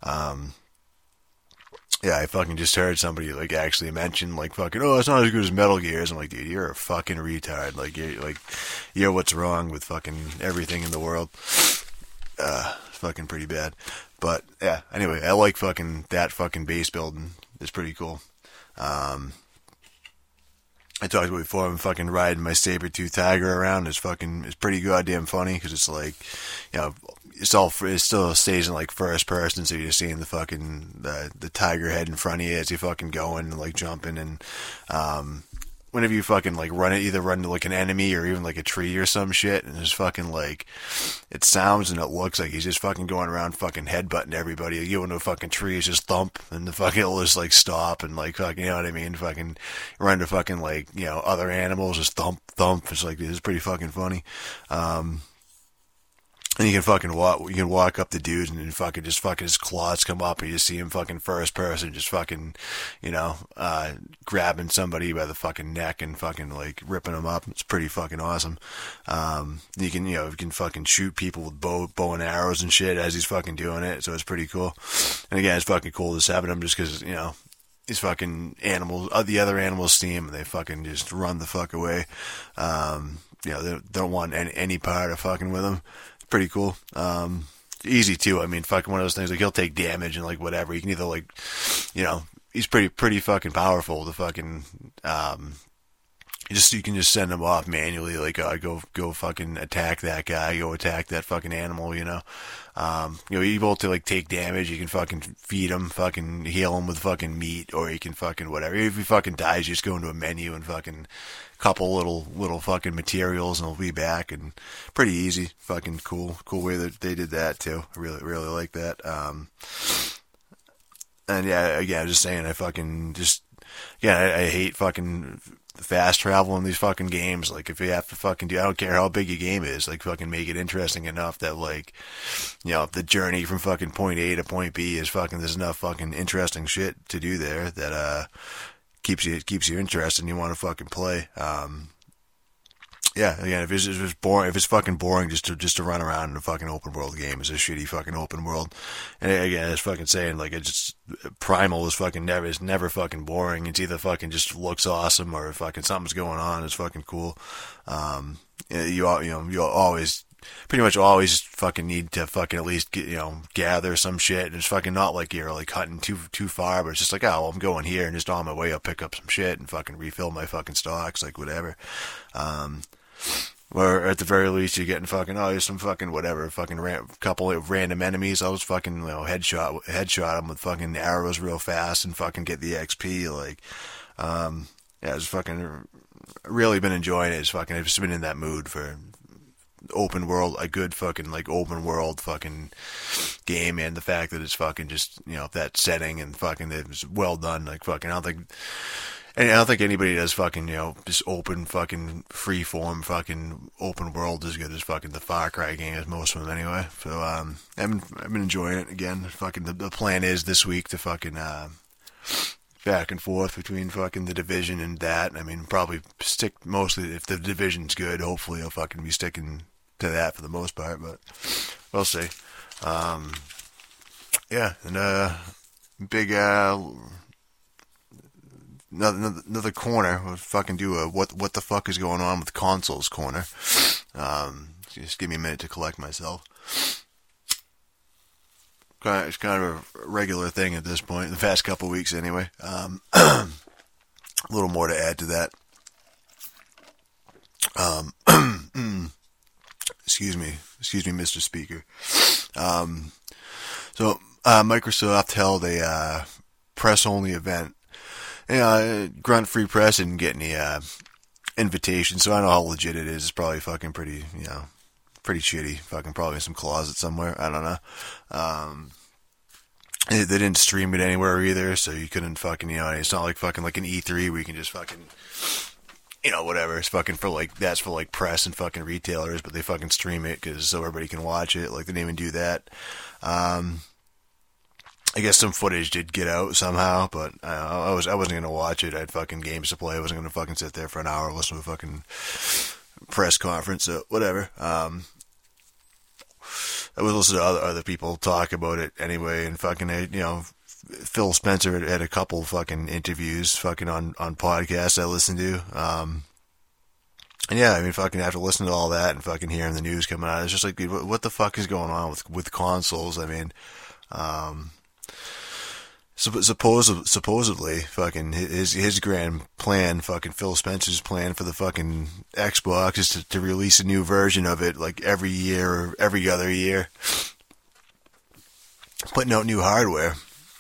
yeah, I fucking just heard somebody like actually mention like fucking, oh, it's not as good as Metal Gears. I'm like, dude, you're a fucking retard. Like you're what's wrong with fucking everything in the world. It's fucking pretty bad. But yeah, anyway, I like fucking that fucking base building. It's pretty cool. I talked about before, I'm fucking riding my Saber-tooth tiger around. It's pretty goddamn funny because it's like, it still stays in like first person, so you're seeing the fucking the tiger head in front of you as you fucking going and like jumping, and whenever you fucking like either run to like an enemy or even like a tree or some shit, and it's fucking like, it sounds and it looks like he's just fucking going around fucking headbutting everybody. You go into a fucking tree, it's just thump, and the fucking it'll just like stop and like fucking, you know what I mean? Fucking run to fucking like, other animals, just thump. It's like, it's pretty fucking funny. And you can fucking walk up the dude and then fucking his claws come up and you see him fucking first person just fucking, grabbing somebody by the fucking neck and fucking like ripping them up. It's pretty fucking awesome. You can fucking shoot people with bow and arrows and shit as he's fucking doing it. So it's pretty cool. And again, it's fucking cool to seven him just cause, these fucking animals, the other animals see him and they fucking just run the fuck away. They don't want any part of fucking with him. Pretty cool. Easy too. I mean, fucking one of those things, like he'll take damage and like whatever. You can either like, he's pretty fucking powerful to fucking, you can just send him off manually, like, go fucking attack that guy, go attack that fucking animal, you're able to like take damage, you can fucking feed him, fucking heal him with fucking meat, or you can fucking whatever. If he fucking dies, you just go into a menu and fucking couple little fucking materials and he'll be back, and pretty easy. Fucking cool way that they did that too. I really like that. And yeah, again, I'm just saying, I hate fucking fast travel in these fucking games. Like, if you have to fucking I don't care how big your game is, like, fucking make it interesting enough that, like, the journey from fucking point A to point B is fucking, there's enough fucking interesting shit to do there that, keeps you interested and you want to fucking play. Yeah, again, if it's boring, if it's fucking boring just to run around in a fucking open world game, it's a shitty fucking open world. And again, it's fucking saying, like, Primal is never fucking boring. It's either fucking just looks awesome or fucking something's going on. It's fucking cool. You always pretty much always fucking need to fucking at least gather some shit, and it's fucking not like you're like hunting too far, but it's just like, oh, well, I'm going here, and just on my way I'll pick up some shit and fucking refill my fucking stocks, like whatever. Or at the very least, you're getting fucking, oh, here's some fucking whatever, fucking couple of random enemies. I'll just fucking, headshot them with fucking arrows real fast and fucking get the XP. Like, yeah, it's fucking really been enjoying it. It's fucking, I've just been in that mood for open world, a good fucking like open world fucking game, and the fact that it's fucking just, you know, that setting and fucking it was well done. Like fucking, I don't think anybody does fucking, you know, just open fucking free form fucking open world as good as fucking the Far Cry games, most of them anyway. So I've been enjoying it again. Fucking the plan is this week to fucking back and forth between fucking the Division and that. I mean, probably stick mostly, if the Division's good, hopefully I'll fucking be sticking to that for the most part, but we'll see. Yeah, and big another corner. We'll fucking do a what the fuck is going on with consoles corner. Just give me a minute to collect myself. It's kind of a regular thing at this point, the past couple weeks anyway. A little more to add to that. Excuse me, Mr. Speaker. So Microsoft held a press-only event. Grunt Free Press didn't get any invitation, so I don't know how legit it is. It's probably fucking pretty, you know, pretty shitty. Fucking probably in some closet somewhere. I don't know. They didn't stream it anywhere either, so you couldn't fucking, you know, it's not like fucking like an E3 where you can just fucking, you know, whatever. It's fucking for like, that's for like press and fucking retailers, but they fucking stream it so everybody can watch it. Like, they didn't even do that. I guess some footage did get out somehow, but I wasn't gonna watch it. I had fucking games to play. I wasn't gonna fucking sit there for an hour and listen to a fucking press conference. So whatever. I would listen to other people talk about it anyway, and fucking, you know, Phil Spencer had a couple fucking interviews fucking on podcasts I listened to. And yeah, I mean, fucking after listening to all that and fucking hearing the news coming out, it's just like, dude, what the fuck is going on with consoles? I mean, supposedly, fucking his grand plan, fucking Phil Spencer's plan for the fucking Xbox is to release a new version of it like every year or every other year, putting out new hardware.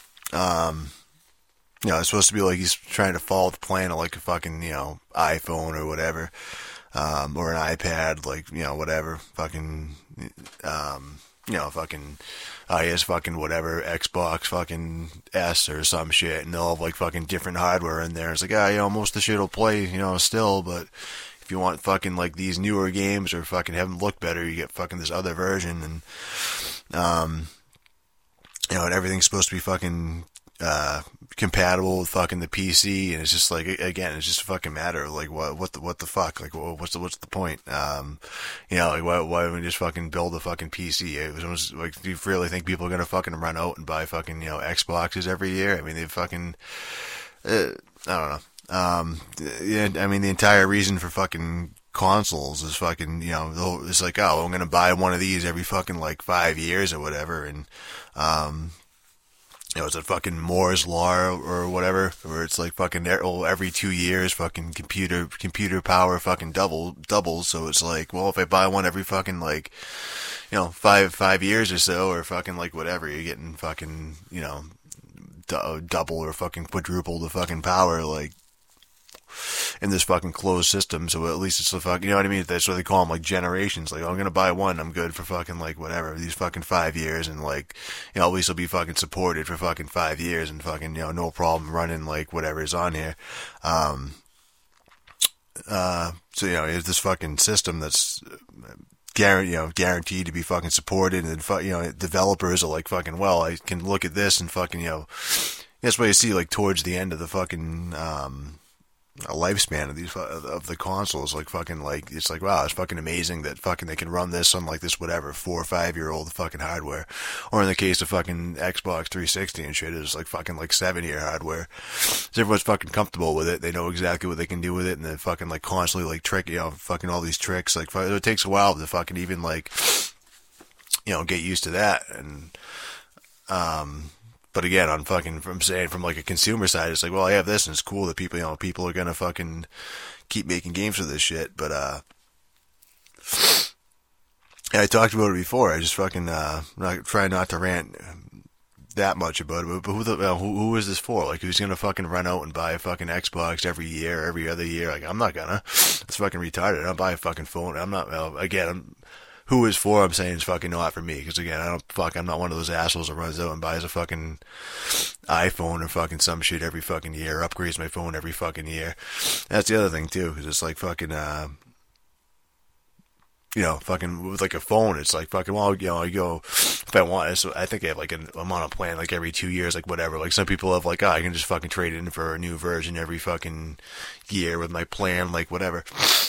You know, it's supposed to be like he's trying to follow the plan of like a fucking, you know, iPhone or whatever, or an iPad, like, you know, whatever, fucking, you know, fucking, he has fucking whatever, Xbox fucking S or some shit, and they'll have like fucking different hardware in there. It's like, you know, most of the shit will play, you know, still, but if you want fucking like these newer games or fucking have them look better, you get fucking this other version, and, you know, and everything's supposed to be fucking, compatible with fucking the PC, and it's just like, again, it's just a fucking matter of like, what the fuck, like, what's the point? You know, like, why don't we just fucking build a fucking PC? It was like, do you really think people are gonna fucking run out and buy fucking, you know, Xboxes every year? I mean, they fucking, I don't know. Yeah, I mean, the entire reason for fucking consoles is fucking, you know, it's like, oh, I'm gonna buy one of these every fucking like 5 years or whatever, and, you know, it's a fucking Moore's Law or whatever, where it's like fucking every 2 years, fucking computer power fucking doubles. So it's like, well, if I buy one every fucking like, you know, five years or so, or fucking like whatever, you're getting fucking, you know, double or fucking quadruple the fucking power, like, in this fucking closed system. So at least it's the fucking, you know what I mean? That's what they call them, like generations. Like, oh, I'm gonna buy one, I'm good for fucking like whatever, these fucking 5 years, and like, you know, at least it'll be fucking supported for fucking 5 years, and fucking, you know, no problem running like whatever is on here. So, you know, it's this fucking system that's guaranteed to be fucking supported, and you know, developers are like, fucking, well, I can look at this and fucking, you know, that's why you see like towards the end of the fucking a lifespan of these of the consoles, like fucking, like, it's like, wow, it's fucking amazing that fucking they can run this on like this whatever 4 or 5 year old fucking hardware, or in the case of fucking Xbox 360 and shit, it's like fucking like 7-year hardware. So everyone's fucking comfortable with it, they know exactly what they can do with it, and they're fucking like constantly like trick, you know, fucking all these tricks. Like, it takes a while to fucking even like, you know, get used to that. And but again, on fucking, from like a consumer side, it's like, well, I have this and it's cool that people, you know, people are gonna fucking keep making games for this shit. But I talked about it before. I just fucking try not to rant that much about it. But who is this for? Like, who's gonna fucking run out and buy a fucking Xbox every year, every other year? Like, I'm not gonna. It's fucking retarded. I don't buy a fucking phone. I'm not. Who is for? I'm saying it's fucking not for me. Because again, I'm not one of those assholes that runs out and buys a fucking iPhone or fucking some shit every fucking year. Upgrades my phone every fucking year. That's the other thing too. Because it's like fucking. Fucking with like a phone, it's like fucking, well, you go, if I want, so I think I have like I'm on a plan like every 2 years, like whatever. Like some people have like, I can just fucking trade in for a new version every fucking year with my plan, like whatever.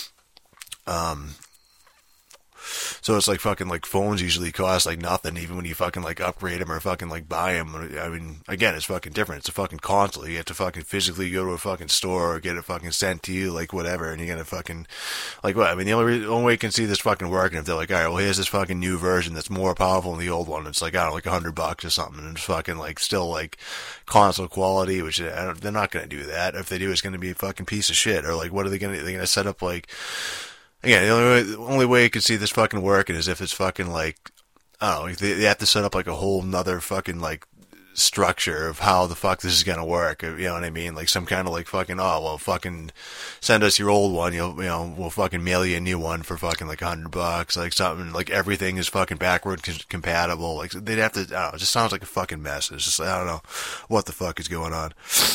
So it's like fucking like phones usually cost like nothing, even when you fucking like upgrade them or fucking like buy them. I mean, again, it's fucking different. It's a fucking console. You have to fucking physically go to a fucking store or get it fucking sent to you, like whatever. And you gotta fucking, like what? I mean, the only way you can see this fucking working if they're like, all right, well, here's this fucking new version that's more powerful than the old one. It's like, I don't know, like $100 or something, and it's fucking like still like console quality, which they're not gonna do that. If they do, it's gonna be a fucking piece of shit. Or like, what are they gonna? They're gonna set up like. Again, the only way you can see this fucking working is if it's fucking like, I don't know, they have to set up like a whole nother fucking like structure of how the fuck this is gonna work. You know what I mean? Like some kind of like fucking, fucking send us your old one. We'll fucking mail you a new one for fucking like $100. Like something like everything is fucking backward compatible. Like they'd have to. I don't know. It just sounds like a fucking mess. It's just I don't know what the fuck is going on.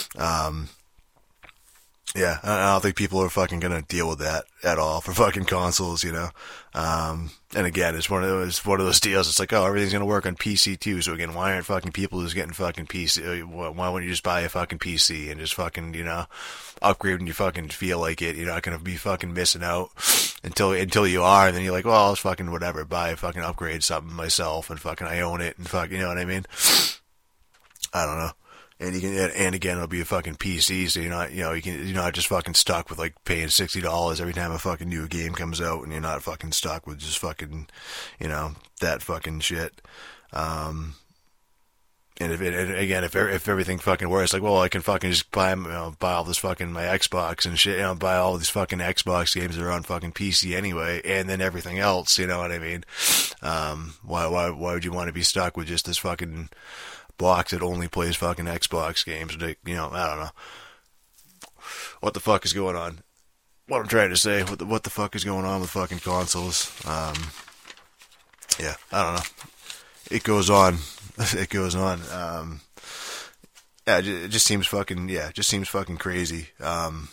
Yeah, I don't think people are fucking gonna deal with that at all for fucking consoles, And again, it's one of those deals. It's like, everything's gonna work on PC too. So again, why aren't fucking people just getting fucking PC? Why wouldn't you just buy a fucking PC and just fucking, upgrade when you fucking feel like it? You're not gonna be fucking missing out until you are, and then you're like, well, I'll fucking whatever, buy a fucking upgrade something myself, and fucking I own it, and fucking, you know what I mean? I don't know. And again, it'll be a fucking PC, so you're not just fucking stuck with like paying $60 every time a fucking new game comes out, and you're not fucking stuck with just fucking, that fucking shit. And if everything fucking works, like, well, I can fucking just buy all this fucking my Xbox and shit, buy all these fucking Xbox games that are on fucking PC anyway, and then everything else, you know what I mean? Why would you want to be stuck with just this fucking box that only plays fucking Xbox games? I don't know what the fuck is going on. What I'm trying to say, what the fuck is going on with fucking consoles? Yeah, I don't know. It goes on. It goes on. Yeah, it just seems fucking crazy. What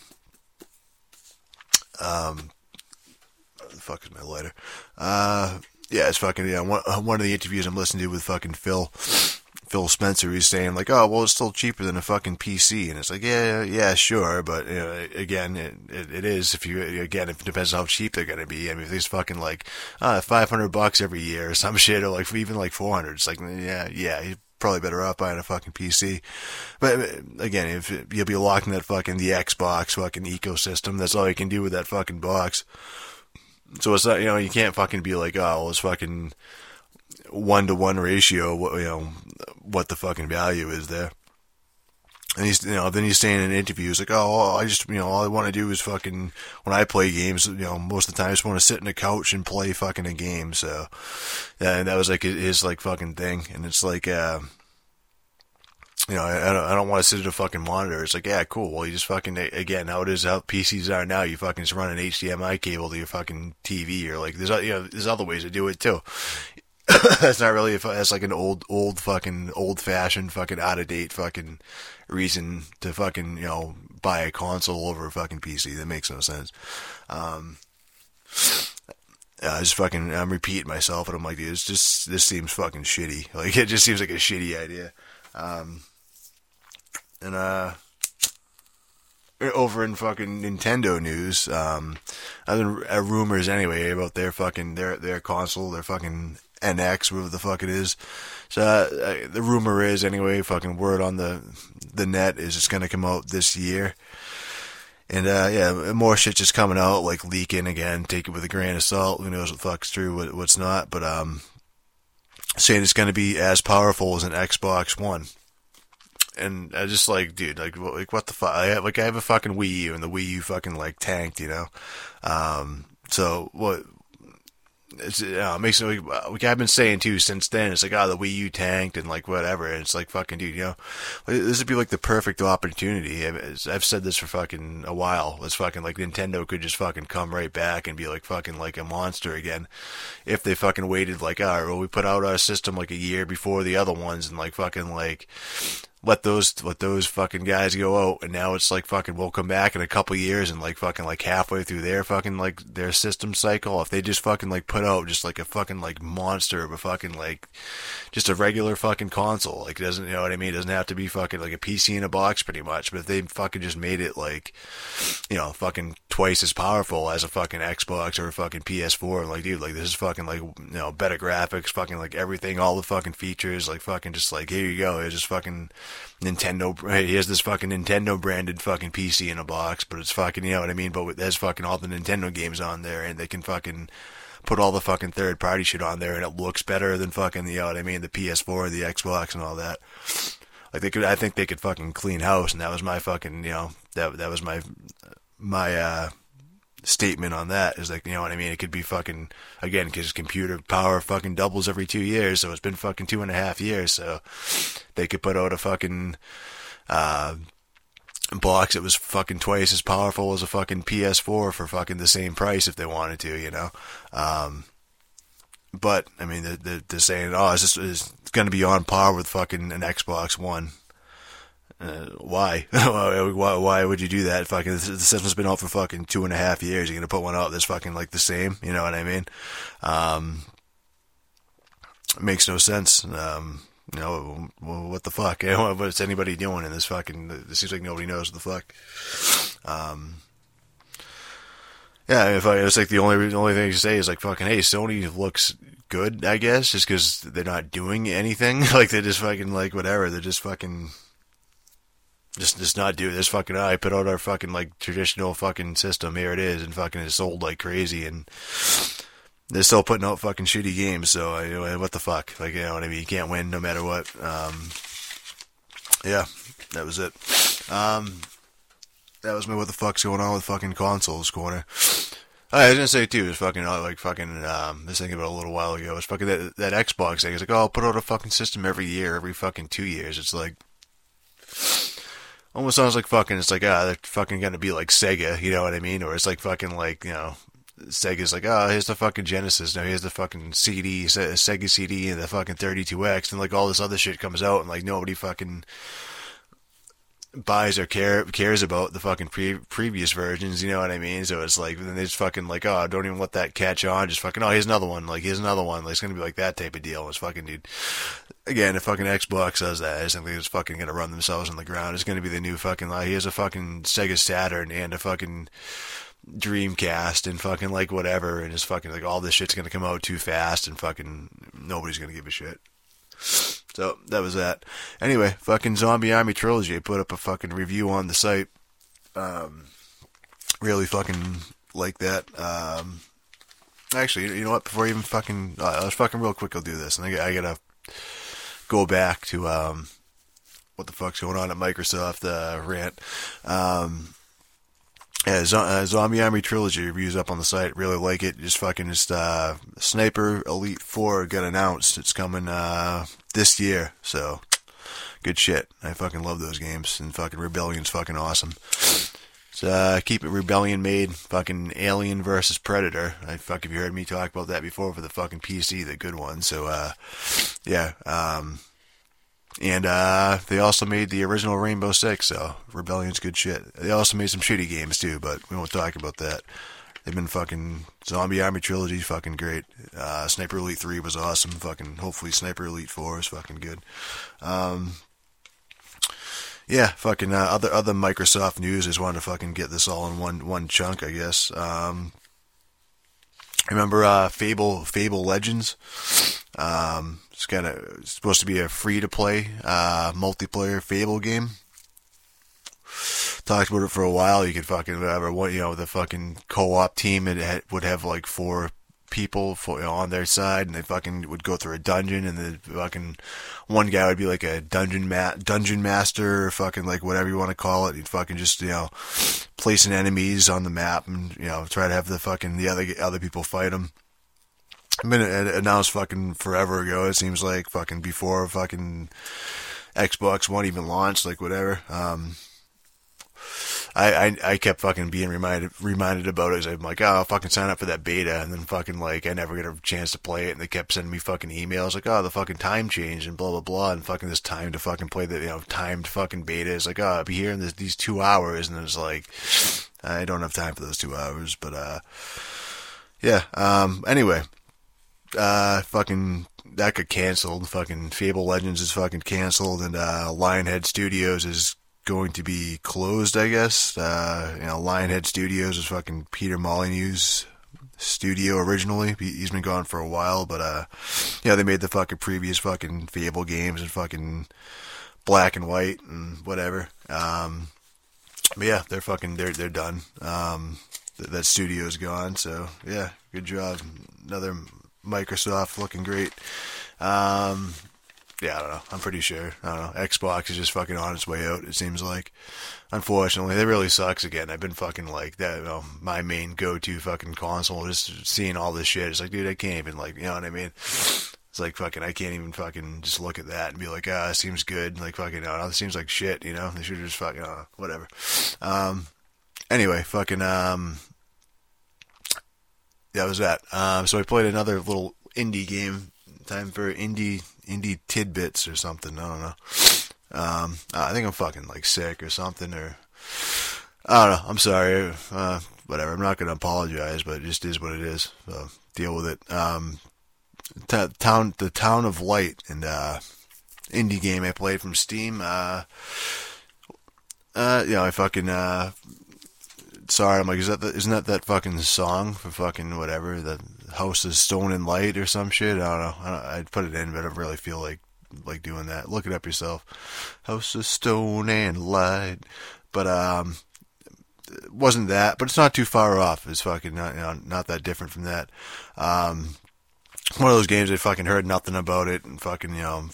the fuck is my lighter? Yeah, it's fucking, one of the interviews I'm listening to with fucking Phil Spencer, he's saying like, well, it's still cheaper than a fucking PC, and it's like, yeah, sure, but again, it is it depends on how cheap they're gonna be. I mean, if there's fucking like $500 every year or some shit, or like even like $400, it's like, yeah, you're probably better off buying a fucking PC. But again, if you'll be locked in that fucking the Xbox fucking ecosystem, that's all you can do with that fucking box. So it's not, you can't fucking be like, it's fucking 1-to-1 ratio, what the fucking value is there. And he's, then he's saying in interviews like, I just, all I want to do is fucking, when I play games, most of the time I just want to sit on the couch and play fucking a game. So, yeah, that was like his like fucking thing. And it's like, I don't want to sit at a fucking monitor. It's like, yeah, cool. Well, you just fucking, again, how it is, how PCs are now, you fucking just run an HDMI cable to your fucking TV, or like, there's other ways to do it too. That's not really, that's like an old fashioned fucking out of date fucking reason to fucking, buy a console over a fucking PC. That makes no sense. I'm repeating myself, and I'm like, dude, this seems fucking shitty. Like, it just seems like a shitty idea. Over in fucking Nintendo news, other rumors anyway about their fucking, their console, their fucking NX, whatever the fuck it is. So the rumor is anyway, fucking word on the net is it's gonna come out this year. And more shit just coming out, like leaking again. Take it with a grain of salt. Who knows what the fuck's true, what's not? But saying it's gonna be as powerful as an Xbox One. And I just like, dude, like what the fuck? I have a fucking Wii U, and the Wii U fucking like tanked, So what? it's, makes it like I've been saying too since then. It's like, the Wii U tanked and like whatever. And it's like, fucking dude, this would be like the perfect opportunity. I've said this for fucking a while. It's fucking like Nintendo could just fucking come right back and be like fucking like a monster again if they fucking waited like, all right, well, we put out our system like a year before the other ones and like fucking like let those fucking guys go out, and now it's like fucking we'll come back in a couple years and like fucking like halfway through their fucking like their system cycle, if they just fucking like put out just like a fucking like monster of a fucking like just a regular fucking console, like it doesn't, you know what I mean, it doesn't have to be fucking like a PC in a box pretty much, but if they fucking just made it like, you know, fucking twice as powerful as a fucking Xbox or a fucking PS4, like dude, like this is fucking like, you know, better graphics, fucking like everything, all the fucking features, like fucking just like, here you go, it's just fucking Nintendo, hey, here's this fucking Nintendo branded fucking PC in a box, but it's fucking, you know what I mean, but there's fucking all the Nintendo games on there, and they can fucking put all the fucking third party shit on there, and it looks better than fucking, you know what I mean, the PS4, the Xbox, and all that. Like I think they could fucking clean house, and that was my fucking, you know, that was my statement on that, is like, you know what I mean, it could be fucking, again, because computer power fucking doubles every 2 years, so it's been fucking 2.5 years, so they could put out a fucking box that was fucking twice as powerful as a fucking PS4 for fucking the same price if they wanted to, you know. But I mean, they're saying, it's going to be on par with fucking an Xbox One. Why? Why would you do that? Fucking, the system's been out for fucking 2.5 years. You're gonna put one out that's fucking like the same. You know what I mean? It makes no sense. You know, what the fuck? What's anybody doing in this fucking? It seems like nobody knows what the fuck. Yeah, it's like the only thing you say is like fucking, hey, Sony looks good, I guess, just because they're not doing anything. Like they just fucking like whatever. They're just fucking. Just not do this fucking, I put out our fucking like traditional fucking system, here it is, and fucking it's sold like crazy, and they're still putting out fucking shitty games, so what the fuck, like, you know what I mean, you can't win no matter what. Yeah, that was it. That was my what the fuck's going on with fucking consoles corner. I was gonna say too, it's fucking like fucking this thing about a little while ago, it's fucking that Xbox thing, it's like, I'll put out a fucking system every year, every fucking 2 years, it's like, almost sounds like fucking, it's like, they're fucking gonna be like Sega, you know what I mean? Or it's like fucking like, you know, Sega's like, here's the fucking Genesis, now here's the fucking CD, Sega CD, and the fucking 32X, and like all this other shit comes out, and like nobody fucking buys or cares about the fucking previous versions, you know what I mean? So it's like, then they just fucking like, don't even let that catch on, just fucking, here's another one, like it's gonna be like that type of deal. It's fucking, dude, again, if fucking Xbox does that, I just think they're just fucking gonna run themselves on the ground. It's gonna be the new fucking, like, here's a fucking Sega Saturn and a fucking Dreamcast and fucking like whatever, and just fucking like all this shit's gonna come out too fast, and fucking nobody's gonna give a shit. So, that was that. Anyway, fucking Zombie Army Trilogy, I put up a fucking review on the site. Really fucking like that. Actually, you know what, before I even fucking, let's fucking real quick, I'll do this, and I gotta go back to, what the fuck's going on at Microsoft, rant. Yeah, Zombie Army Trilogy reviews up on the site. Really like it. Sniper Elite 4 got announced. It's coming this year, so good shit. I fucking love those games, and fucking Rebellion's fucking awesome. So keep it Rebellion made. Fucking Alien versus Predator. If you heard me talk about that before for the fucking PC, the good one. So yeah. And they also made the original Rainbow Six, so Rebellion's good shit. They also made some shitty games too, but we won't talk about that. They've been fucking Zombie Army Trilogy, fucking great. Sniper Elite 3 was awesome. Fucking hopefully Sniper Elite 4 is fucking good. Yeah, fucking other Microsoft news. I just wanted to fucking get this all in one chunk, I guess. Remember Fable Legends? It's supposed to be a free-to-play multiplayer Fable game. Talked about it for a while. You could fucking whatever, the fucking co-op team would have like 4 people on their side, and they fucking would go through a dungeon, and the fucking one guy would be like a dungeon master, or fucking like whatever you want to call it. He'd fucking just placing enemies on the map, and try to have the other people fight them. been announced fucking forever ago. It seems like fucking before fucking Xbox One even launched, like whatever. I kept fucking being reminded about it. I'm like, oh, I'll fucking sign up for that beta, and then fucking like I never get a chance to play it, and they kept sending me fucking emails like, oh, the fucking time changed and blah blah blah, and fucking this time to fucking play the timed fucking beta is like, oh, I'll be here in these 2 hours, and it's like I don't have time for those 2 hours, but yeah. Anyway, fucking that got canceled. Fucking Fable Legends is fucking canceled, and Lionhead Studios is going to be closed, I guess. Lionhead Studios is fucking Peter Molyneux's studio originally. He's been gone for a while, but they made the fucking previous fucking Fable games and fucking Black and White and whatever. But yeah, they're done. That studio's gone, so yeah, good job. Another Microsoft looking great. Yeah, I don't know. I'm pretty sure. I don't know. Xbox is just fucking on its way out, it seems like. Unfortunately, that really sucks again. I've been fucking like that, my main go-to fucking console, just seeing all this shit. It's like, dude, I can't even like, you know what I mean? It's like fucking, I can't even fucking just look at that and be like, it seems good. Like fucking, no, it seems like shit, you know? They should just fucking, whatever. Anyway, fucking, that was that. So I played another little indie game. Time for indie tidbits or something. I don't know. I think I'm fucking like sick or something, or I don't know. I'm sorry. Whatever. I'm not gonna apologize, but it just is what it is. So deal with it. The Town of Light, and indie game I played from Steam. I fucking sorry. I'm like, isn't that fucking song for fucking whatever, the House of Stone and Light or some shit? I don't know. I'd put it in, but I don't really feel like doing that. Look it up yourself. House of Stone and Light. But it wasn't that, but it's not too far off. It's fucking not that different from that. One of those games I fucking heard nothing about it, and fucking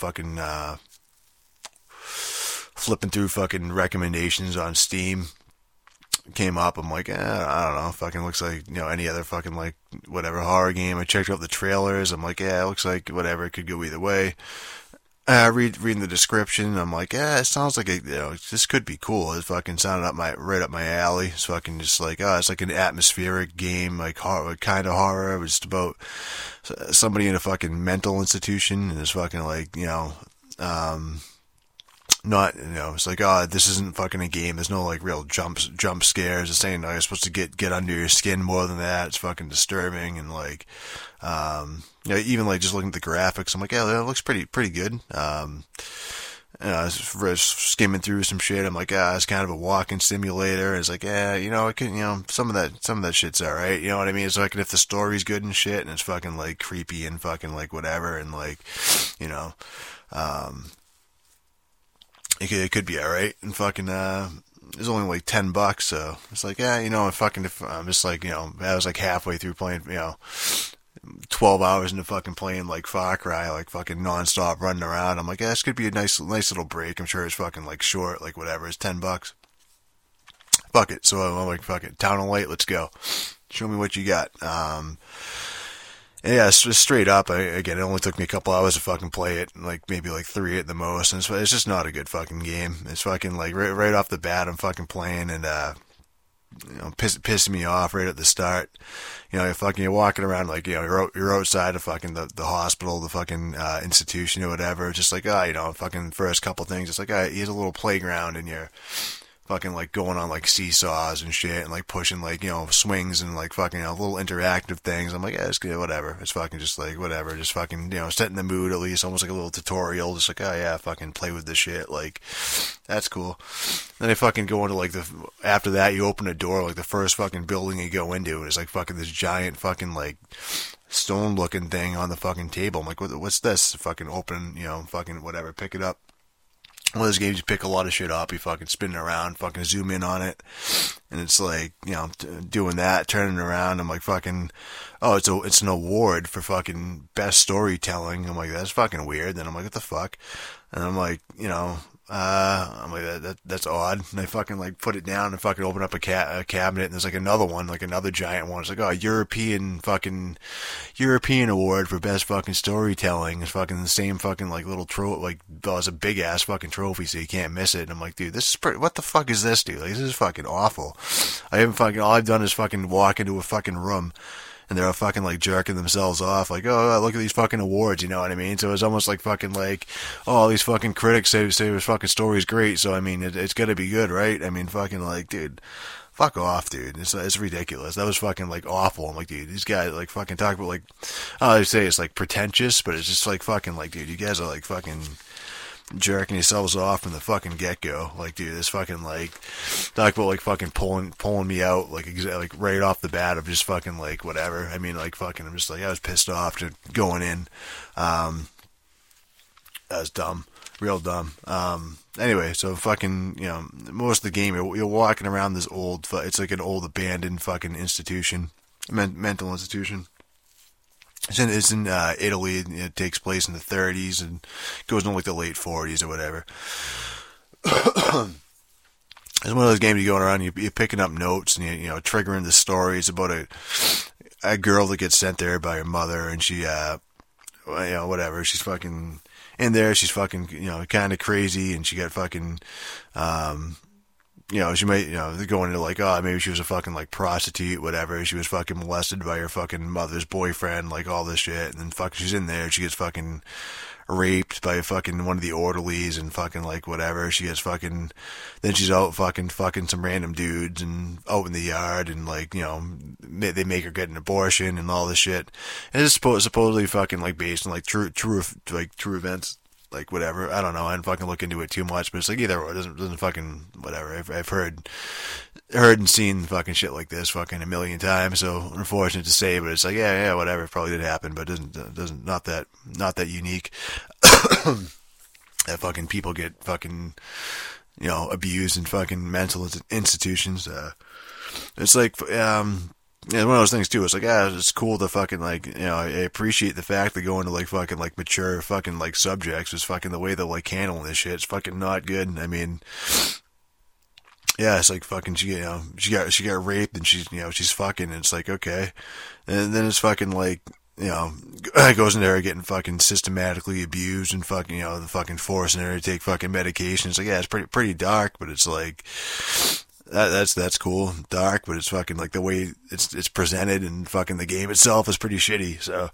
flipping through fucking recommendations on Steam. Came up, I'm like, I don't know, fucking looks like, any other fucking, like, whatever horror game. I checked out the trailers, I'm like, it looks like whatever, it could go either way. Reading the description, I'm like, it sounds like, this could be cool. It fucking sounded right up my alley. It's fucking just like, it's like an atmospheric game, like horror, kind of horror. It was just about somebody in a fucking mental institution, and it's fucking like, it's like, this isn't fucking a game. There's no like real jump scares. It's saying you're supposed to get under your skin more than that. It's fucking disturbing, and like, even like just looking at the graphics, I'm like, that looks pretty good. I was skimming through some shit. I'm like, it's kind of a walking simulator. It's like, I could, some of that shit's alright. You know what I mean? It's like, if the story's good and shit, and it's fucking like creepy and fucking like whatever, and like, it could be alright, and fucking, it's only like $10, so it's like, if I'm just like, I was like halfway through playing, 12 hours into fucking playing like Far Cry, like fucking non-stop running around. I'm like, this could be a nice little break. I'm sure it's fucking like short, like whatever, it's $10. Fuck it. So I'm like, fuck it, Town of Light, let's go. Show me what you got. Yeah, it's just straight up. It only took me a couple hours to fucking play it, like maybe like 3 at the most, and it's just not a good fucking game. It's fucking like right off the bat, I'm fucking playing, and pissing me off right at the start. You're walking around like, you're outside of fucking the hospital, the fucking institution or whatever. Just like, fucking first couple things. It's like, here's a little playground, and you're fucking like going on like seesaws and shit, and like pushing like, swings and like fucking, little interactive things. I'm like, it's good, whatever. It's fucking just like, whatever. Just fucking, setting the mood at least, almost like a little tutorial. Just like, fucking play with this shit. Like, that's cool. Then I fucking go into like after that, you open a door, like the first fucking building you go into, and it's like fucking this giant fucking like stone looking thing on the fucking table. I'm like, what's this? Fucking open, fucking whatever, pick it up. One of those games, you pick a lot of shit up, you fucking spin it around, fucking zoom in on it, and it's like, doing that, turning around, I'm like, fucking, it's an award for fucking best storytelling. I'm like, that's fucking weird. Then I'm like, what the fuck? And I'm like, I'm like, that's odd. And I fucking like put it down and fucking open up a cabinet, and there's like another one, like another giant one. It's like, oh, European award for best fucking storytelling. It's fucking the same fucking like little like, oh, it's a big ass fucking trophy, so you can't miss it. And I'm like, dude, this is what the fuck is this, dude? Like, this is fucking awful. All I've done is fucking walk into a fucking room, and they're all fucking like jerking themselves off, like, oh, look at these fucking awards, you know what I mean? So it's almost like fucking like, oh, all these fucking critics say this fucking story's great, so I mean, it's gotta be good, right? I mean, fucking like, dude, fuck off, dude. It's ridiculous. That was fucking like awful. I'm like, dude, these guys like fucking talk about like, I say it's like pretentious, but it's just like fucking like, dude, you guys are like fucking jerking yourselves off from the fucking get-go. Like, dude, this fucking like talk about like fucking pulling me out like right off the bat of just fucking like whatever. I mean, like fucking, I'm just like, I was pissed off to going in. That was dumb, real dumb. Anyway, so fucking, you know, most of the game you're walking around this it's like an old abandoned fucking institution, mental institution. It's in Italy. It takes place in the 30s and goes into like the late 40s or whatever. It's one of those games you going around, you're picking up notes and you know, triggering the story. It's about a girl that gets sent there by her mother, and she, you know, whatever. She's fucking in there. She's fucking, you know, kind of crazy, and she got fucking, you know, she might, you know, they're going into like, oh, maybe she was a fucking like prostitute, whatever. She was fucking molested by her fucking mother's boyfriend, like all this shit. And then fucking, she's in there. She gets fucking raped by fucking one of the orderlies and fucking like whatever. She gets fucking, then she's out fucking some random dudes and out in the yard, and like, you know, they make her get an abortion and all this shit. And it's supposedly fucking like based on like true events. Like whatever, I don't know. I didn't fucking look into it too much, but it's like either way, it doesn't fucking whatever. I've heard and seen fucking shit like this fucking a million times. So unfortunate to say, but it's like yeah, whatever. It probably did happen, but it doesn't not that unique. That fucking people get fucking, you know, abused in fucking mental institutions. It's like yeah, one of those things too. It's like, it's cool to fucking like, you know, I appreciate the fact that going to like fucking like mature fucking like subjects is fucking the way they're like handling this shit. It's fucking not good. I mean, yeah, it's like fucking she got raped and she's fucking, and it's like, okay, and then it's fucking like, you know, goes in there getting fucking systematically abused and fucking, you know, the fucking forcing her to take fucking medication. It's like, yeah, it's pretty dark, but it's like, that's cool, dark, but it's fucking like the way it's presented, and fucking the game itself is pretty shitty. So,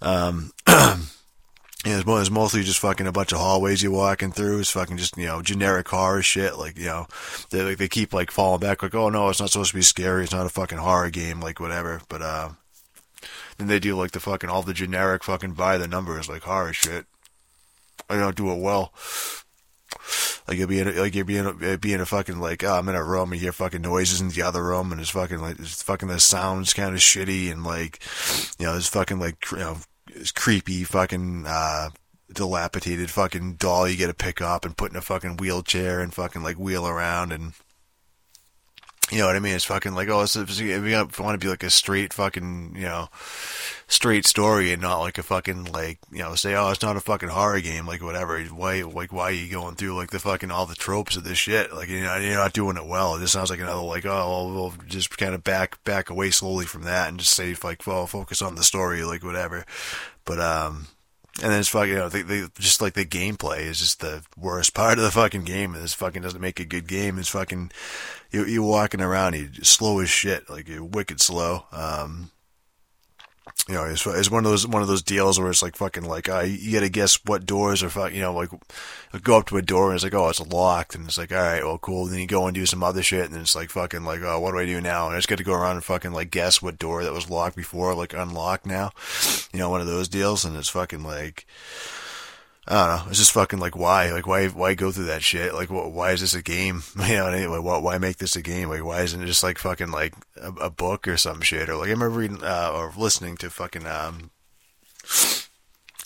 yeah, it's mostly just fucking a bunch of hallways you're walking through. It's fucking just, you know, generic horror shit. Like, you know, they keep like falling back, like, oh no, it's not supposed to be scary. It's not a fucking horror game, like whatever. But then they do like the fucking all the generic fucking by the numbers like horror shit. I don't do it well. Like you'll be in a fucking like, oh, I'm in a room and you hear fucking noises in the other room, and it's fucking like the sound's kind of shitty, and like, you know, there's fucking like, you know, it's creepy fucking dilapidated fucking doll you get to pick up and put in a fucking wheelchair and fucking like wheel around, and you know what I mean? It's fucking like, oh, if you want to be like a straight fucking, you know, straight story and not like a fucking like, you know, say, oh, it's not a fucking horror game, like whatever. Why are you going through like the fucking all the tropes of this shit? Like, you know, you're not doing it well. It just sounds like another like, oh, well, we'll just kind of back away slowly from that and just say like, well, focus on the story, like whatever. But and then it's fucking, you know, they just like the gameplay is just the worst part of the fucking game. And this fucking doesn't make a good game. It's fucking, you're walking around, you're slow as shit, like you're wicked slow. You know, it's one of those deals where it's like fucking like, you gotta guess what doors are fucking, you know, like go up to a door and it's like, oh, it's locked, and it's like, all right, well, cool. And then you go and do some other shit, and then it's like fucking like, oh, what do I do now? And I just got to go around and fucking like guess what door that was locked before, like unlocked now, you know, one of those deals. And it's fucking like, I don't know. It's just fucking like, why go through that shit? Like, why is this a game? You know, anyway, why make this a game? Like, why isn't it just like fucking like a book or some shit? Or like, I remember reading or listening to fucking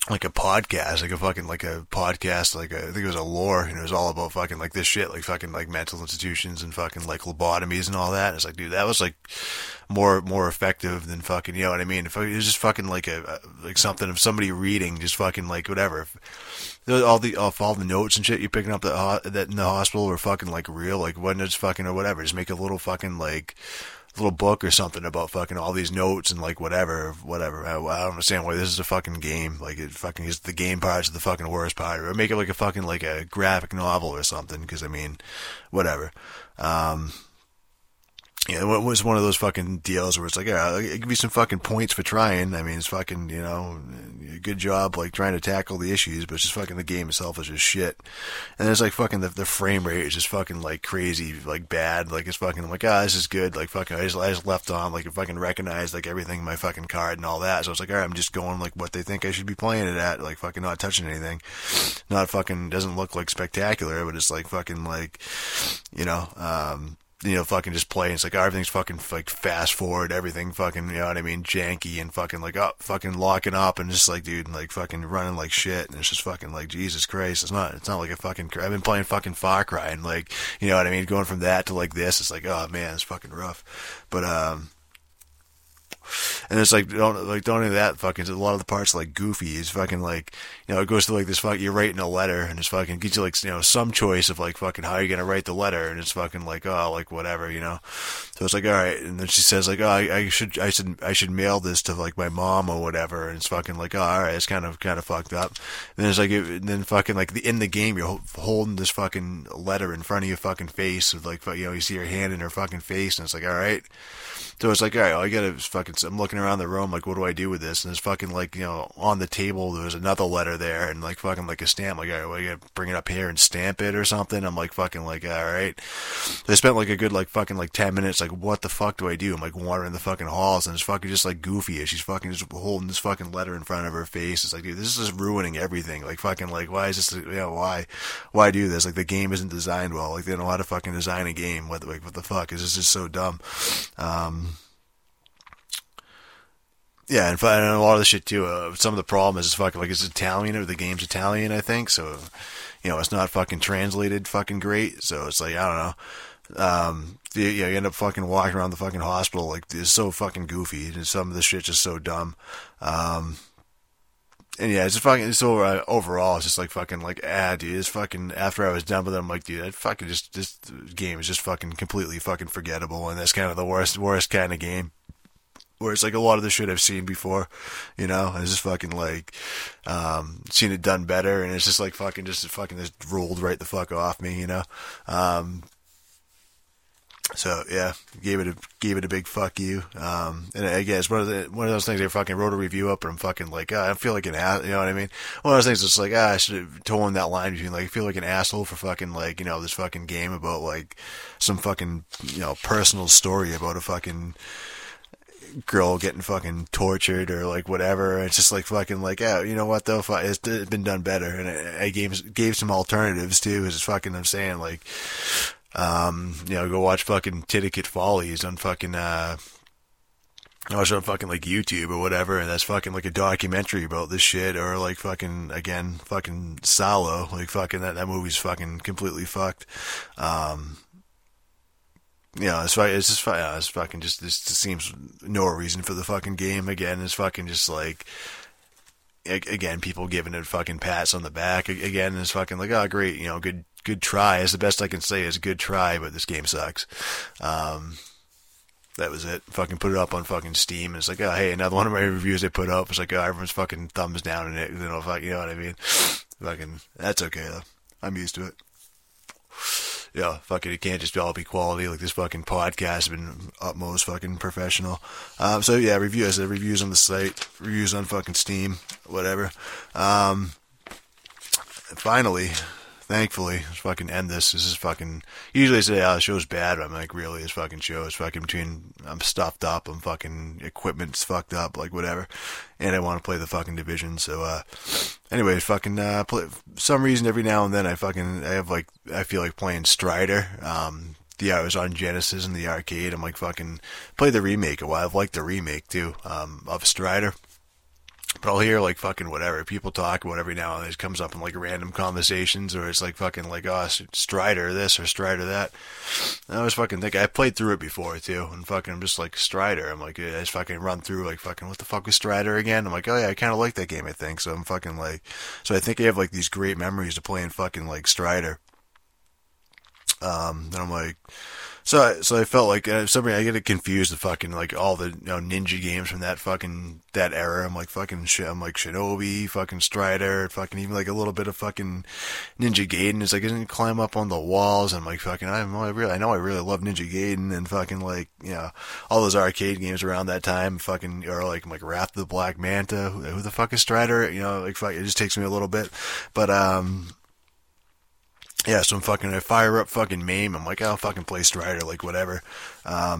like a podcast, like a podcast, I think it was a lore, and it was all about fucking like this shit, like fucking like mental institutions and fucking like lobotomies and all that. And it's like, dude, that was like more effective than fucking, you know what I mean? If it was just fucking like like something of somebody reading, just fucking like whatever. If all the notes and shit you picking up that in the hospital were fucking like real, like wasn't it just fucking or whatever, just make a little fucking like little book or something about fucking all these notes and like whatever. I don't understand why this is a fucking game. Like it fucking is, the game part's the fucking worst part. Or make it like a fucking like a graphic novel or something. Because I mean, whatever. Yeah, it was one of those fucking deals where it's like, yeah, I'll give you some fucking points for trying. I mean, it's fucking, you know, good job, like, trying to tackle the issues, but it's just fucking the game itself is just shit. And it's like fucking the frame rate is just fucking, like, crazy, like, bad. Like, it's fucking, I'm like, this is good. Like, fucking, I just left on, like, I fucking recognized, like, everything in my fucking card and all that. So it's like, alright, I'm just going, like, what they think I should be playing it at. Like, fucking not touching anything. Not fucking, doesn't look, like, spectacular, but it's, like, fucking, like, you know, fucking just play. It's like, everything's fucking like fast forward, everything fucking, you know what I mean, janky and fucking like, fucking locking up and just like, dude, like fucking running like shit. And it's just fucking like, Jesus Christ, it's not like a fucking, I've been playing fucking Far Cry and like, you know what I mean, going from that to like this, it's like, oh man, it's fucking rough. But, and it's like, don't do that fucking, a lot of the parts like goofy. It's fucking like, you know, it goes to like this fucking, you're writing a letter and it's fucking gives you like, you know, some choice of like fucking how you're gonna write the letter, and it's fucking like, like whatever, you know. So it's like, alright, and then she says like, I should mail this to like my mom or whatever, and it's fucking like, alright, it's kind of fucked up. And then it's like, and then fucking like in the game you're holding this fucking letter in front of your fucking face with like, you know, you see your hand in her fucking face, and it's like, alright. So it's like, alright, all I gotta fucking, I'm looking around the room, like, what do I do with this? And it's fucking like, you know, on the table, there was another letter there, and like fucking like a stamp, like, alright, well, I gotta bring it up here and stamp it or something. I'm like, fucking like, alright. I spent like a good, like, fucking like 10 minutes, like, what the fuck do I do? I'm like wandering the fucking halls, and it's fucking just like goofy as she's fucking just holding this fucking letter in front of her face. It's like, dude, this is just ruining everything. Like, fucking, like, why is this, you know, why do this? Like, the game isn't designed well. Like, they don't know how to fucking design a game. What the fuck? Is this just so dumb? Yeah, and a lot of the shit too. Some of the problem is fucking like it's Italian, or the game's Italian, I think. So, you know, it's not fucking translated fucking great. So it's like, I don't know. You end up fucking walking around the fucking hospital like it's so fucking goofy, and some of the shit's just so dumb. And yeah, it's just fucking. So overall, it's just like fucking like, dude, it's fucking. After I was done with it, I'm like, dude, fucking just this game is just fucking completely fucking forgettable, and that's kind of the worst kind of game. Where it's like a lot of the shit I've seen before, you know, and it's just fucking like, seen it done better, and it's just like fucking just rolled right the fuck off me, you know. So yeah, gave it a big fuck you. And I guess one of those things I fucking wrote a review up, and I'm fucking like, I feel like an ass, you know what I mean? One of those things that's like, I should have told that line between like, I feel like an asshole for fucking like, you know, this fucking game about like some fucking, you know, personal story about a fucking girl getting fucking tortured or like whatever. It's just like fucking like, you know what though, it's been done better, and I gave some alternatives too. Is fucking, I'm saying like, you know, go watch fucking Titicate Follies on fucking watch on fucking like YouTube or whatever, and that's fucking like a documentary about this shit, or like fucking again fucking Salo, like fucking that movie's fucking completely fucked. You know, it's just fucking just, this seems no reason for the fucking game. Again, it's fucking just like, again, people giving it fucking pats on the back. Again, it's fucking like, oh, great, you know, good try. It's the best I can say is good try, but this game sucks. That was it. Fucking put it up on fucking Steam, and it's like, oh, hey, another one of my reviews I put up. It's like, oh, everyone's fucking thumbs down in it. You know, you know what I mean? Fucking, that's okay though. I'm used to it. Yeah, fucking, it can't just all be quality. Like, this fucking podcast has been utmost fucking professional. So yeah, reviews on the site, reviews on fucking Steam, whatever. Finally, thankfully, let's fucking end this. This is fucking, usually I say, the show's bad, but I'm like, really, this fucking show is fucking between, I'm stuffed up, I'm fucking, equipment's fucked up, like, whatever, and I want to play the fucking Division, so, anyways, fucking, play, for some reason, every now and then, I feel like playing Strider. Yeah, I was on Genesis in the arcade. I'm like, fucking play the remake a while. I've liked the remake too, of Strider. But I'll hear like fucking whatever people talk about every now and then. It comes up in like random conversations, or it's like fucking like, oh, Strider this or Strider that. And I always fucking think I played through it before too, and fucking I'm just like Strider. I'm like, I just fucking run through like fucking what the fuck was Strider again? I'm like, oh yeah, I kind of like that game, I think. So I'm fucking like, so I think I have like these great memories of playing fucking like Strider. Then I'm like. So I felt like I get confused with fucking like all the ninja games from that era. I'm like fucking shit. I'm like Shinobi, fucking Strider, fucking even like a little bit of fucking Ninja Gaiden. It's like I didn't climb up on the walls. And I'm like fucking I know I really love Ninja Gaiden and fucking like all those arcade games around that time. Fucking or like Wrath of the Black Manta. Who the fuck is Strider? Like fuck, it just takes me a little bit, but yeah, so I fire up fucking MAME. I'm like, I'll fucking play Strider, like whatever. I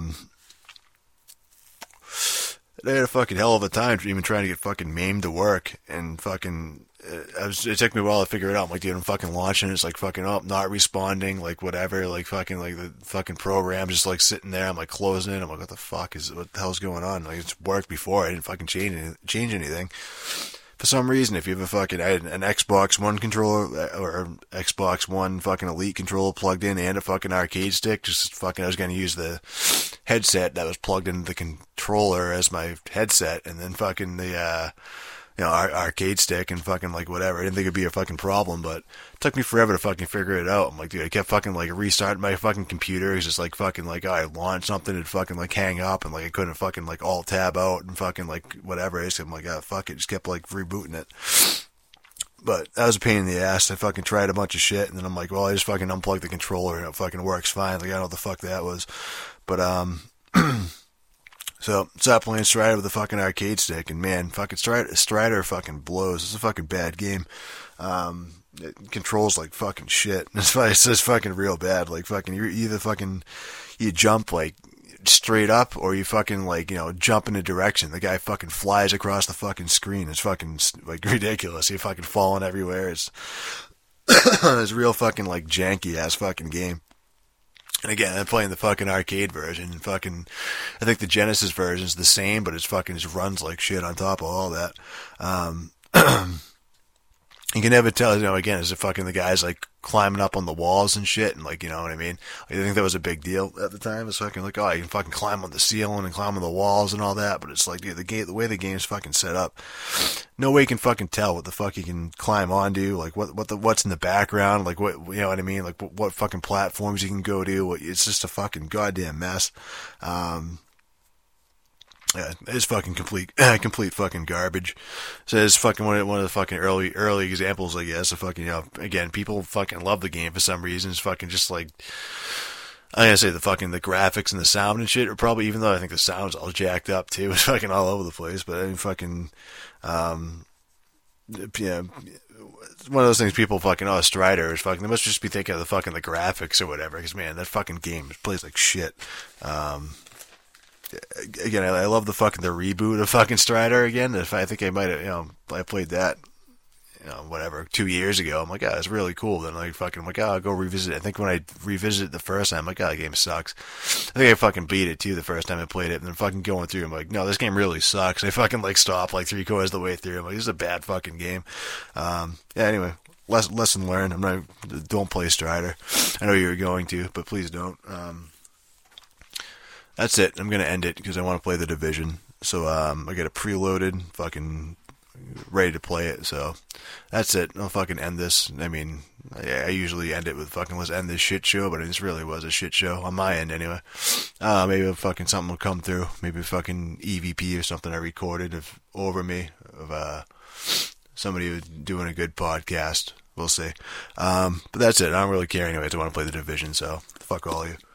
had a fucking hell of a time even trying to get fucking MAME to work, and fucking, it took me a while to figure it out. I'm like, dude, I'm fucking launching, it's like fucking not responding, like whatever, like fucking, like the fucking program just like sitting there. I'm like closing it. I'm like, what the hell's going on? Like it's worked before. I didn't fucking change anything. For some reason, if you have I had an Xbox One controller, or Xbox One fucking Elite controller plugged in, and a fucking arcade stick, I was gonna use the headset that was plugged into the controller as my headset, and then fucking the, arcade stick and fucking like whatever. I didn't think it'd be a fucking problem, but it took me forever to fucking figure it out. I'm like, dude, I kept fucking like restarting my fucking computer. It's just like fucking like, I launched something and fucking like hang up, and like I couldn't fucking like alt tab out and fucking like whatever. I'm like, oh fuck it, just kept like rebooting it. But that was a pain in the ass. I fucking tried a bunch of shit, and then I'm like, well, I just fucking unplugged the controller and it fucking works fine. Like I don't know what the fuck that was, but So, stopped playing Strider with a fucking arcade stick, and man, fucking Strider fucking blows. It's a fucking bad game. It controls like fucking shit. It's just fucking real bad. Like fucking, you jump like straight up, or you fucking like, jump in a direction. The guy fucking flies across the fucking screen. It's fucking like ridiculous. You're fucking falling everywhere. It's real fucking like janky ass fucking game. And again, I'm playing the fucking arcade version, and fucking, I think the Genesis version's the same, but it's fucking just runs like shit on top of all that. You can never tell, again, is it fucking the guys like climbing up on the walls and shit, and like, you know what I mean? I think that was a big deal at the time. It's fucking like, oh, you can fucking climb on the ceiling and climb on the walls and all that, but it's like, dude, the way the game's fucking set up, no way you can fucking tell what the fuck you can climb onto, like what's in the background, like what, you know what I mean? Like what fucking platforms you can go to. It's just a fucking goddamn mess. Yeah, it's fucking complete fucking garbage. So it's fucking one of the fucking early examples, I guess, of fucking, again, people fucking love the game for some reason. It's fucking just like, I'm gonna say the graphics and the sound and shit are probably, even though I think the sound's all jacked up too, it's fucking all over the place, but I mean, fucking, yeah, it's one of those things people fucking, oh, Strider is fucking, they must just be thinking of the graphics or whatever, because man, that fucking game plays like shit. Again, I love the reboot of fucking Strider again. I think I might have, I played that, 2 years ago. I'm like, oh, it's really cool. Then I'm like, oh, I'll go revisit it. I think when I revisited it the first time, I'm like, oh, the game sucks. I think I fucking beat it too the first time I played it, and then fucking going through, I'm like, no, this game really sucks. I fucking stopped 3/4 of the way through. I'm like, this is a bad fucking game. Yeah, anyway, lesson learned. Don't play Strider. I know you were going to, but please don't. That's it. I'm going to end it because I want to play The Division. So, I got it preloaded, fucking ready to play it. So, that's it. I'll fucking end this. I mean, I usually end it with fucking, let's end this shit show, but this really was a shit show on my end anyway. Maybe fucking something will come through. Maybe fucking EVP or something I recorded over me of somebody doing a good podcast. We'll see. But that's it. I don't really care anyways. I want to play The Division, so fuck all of you.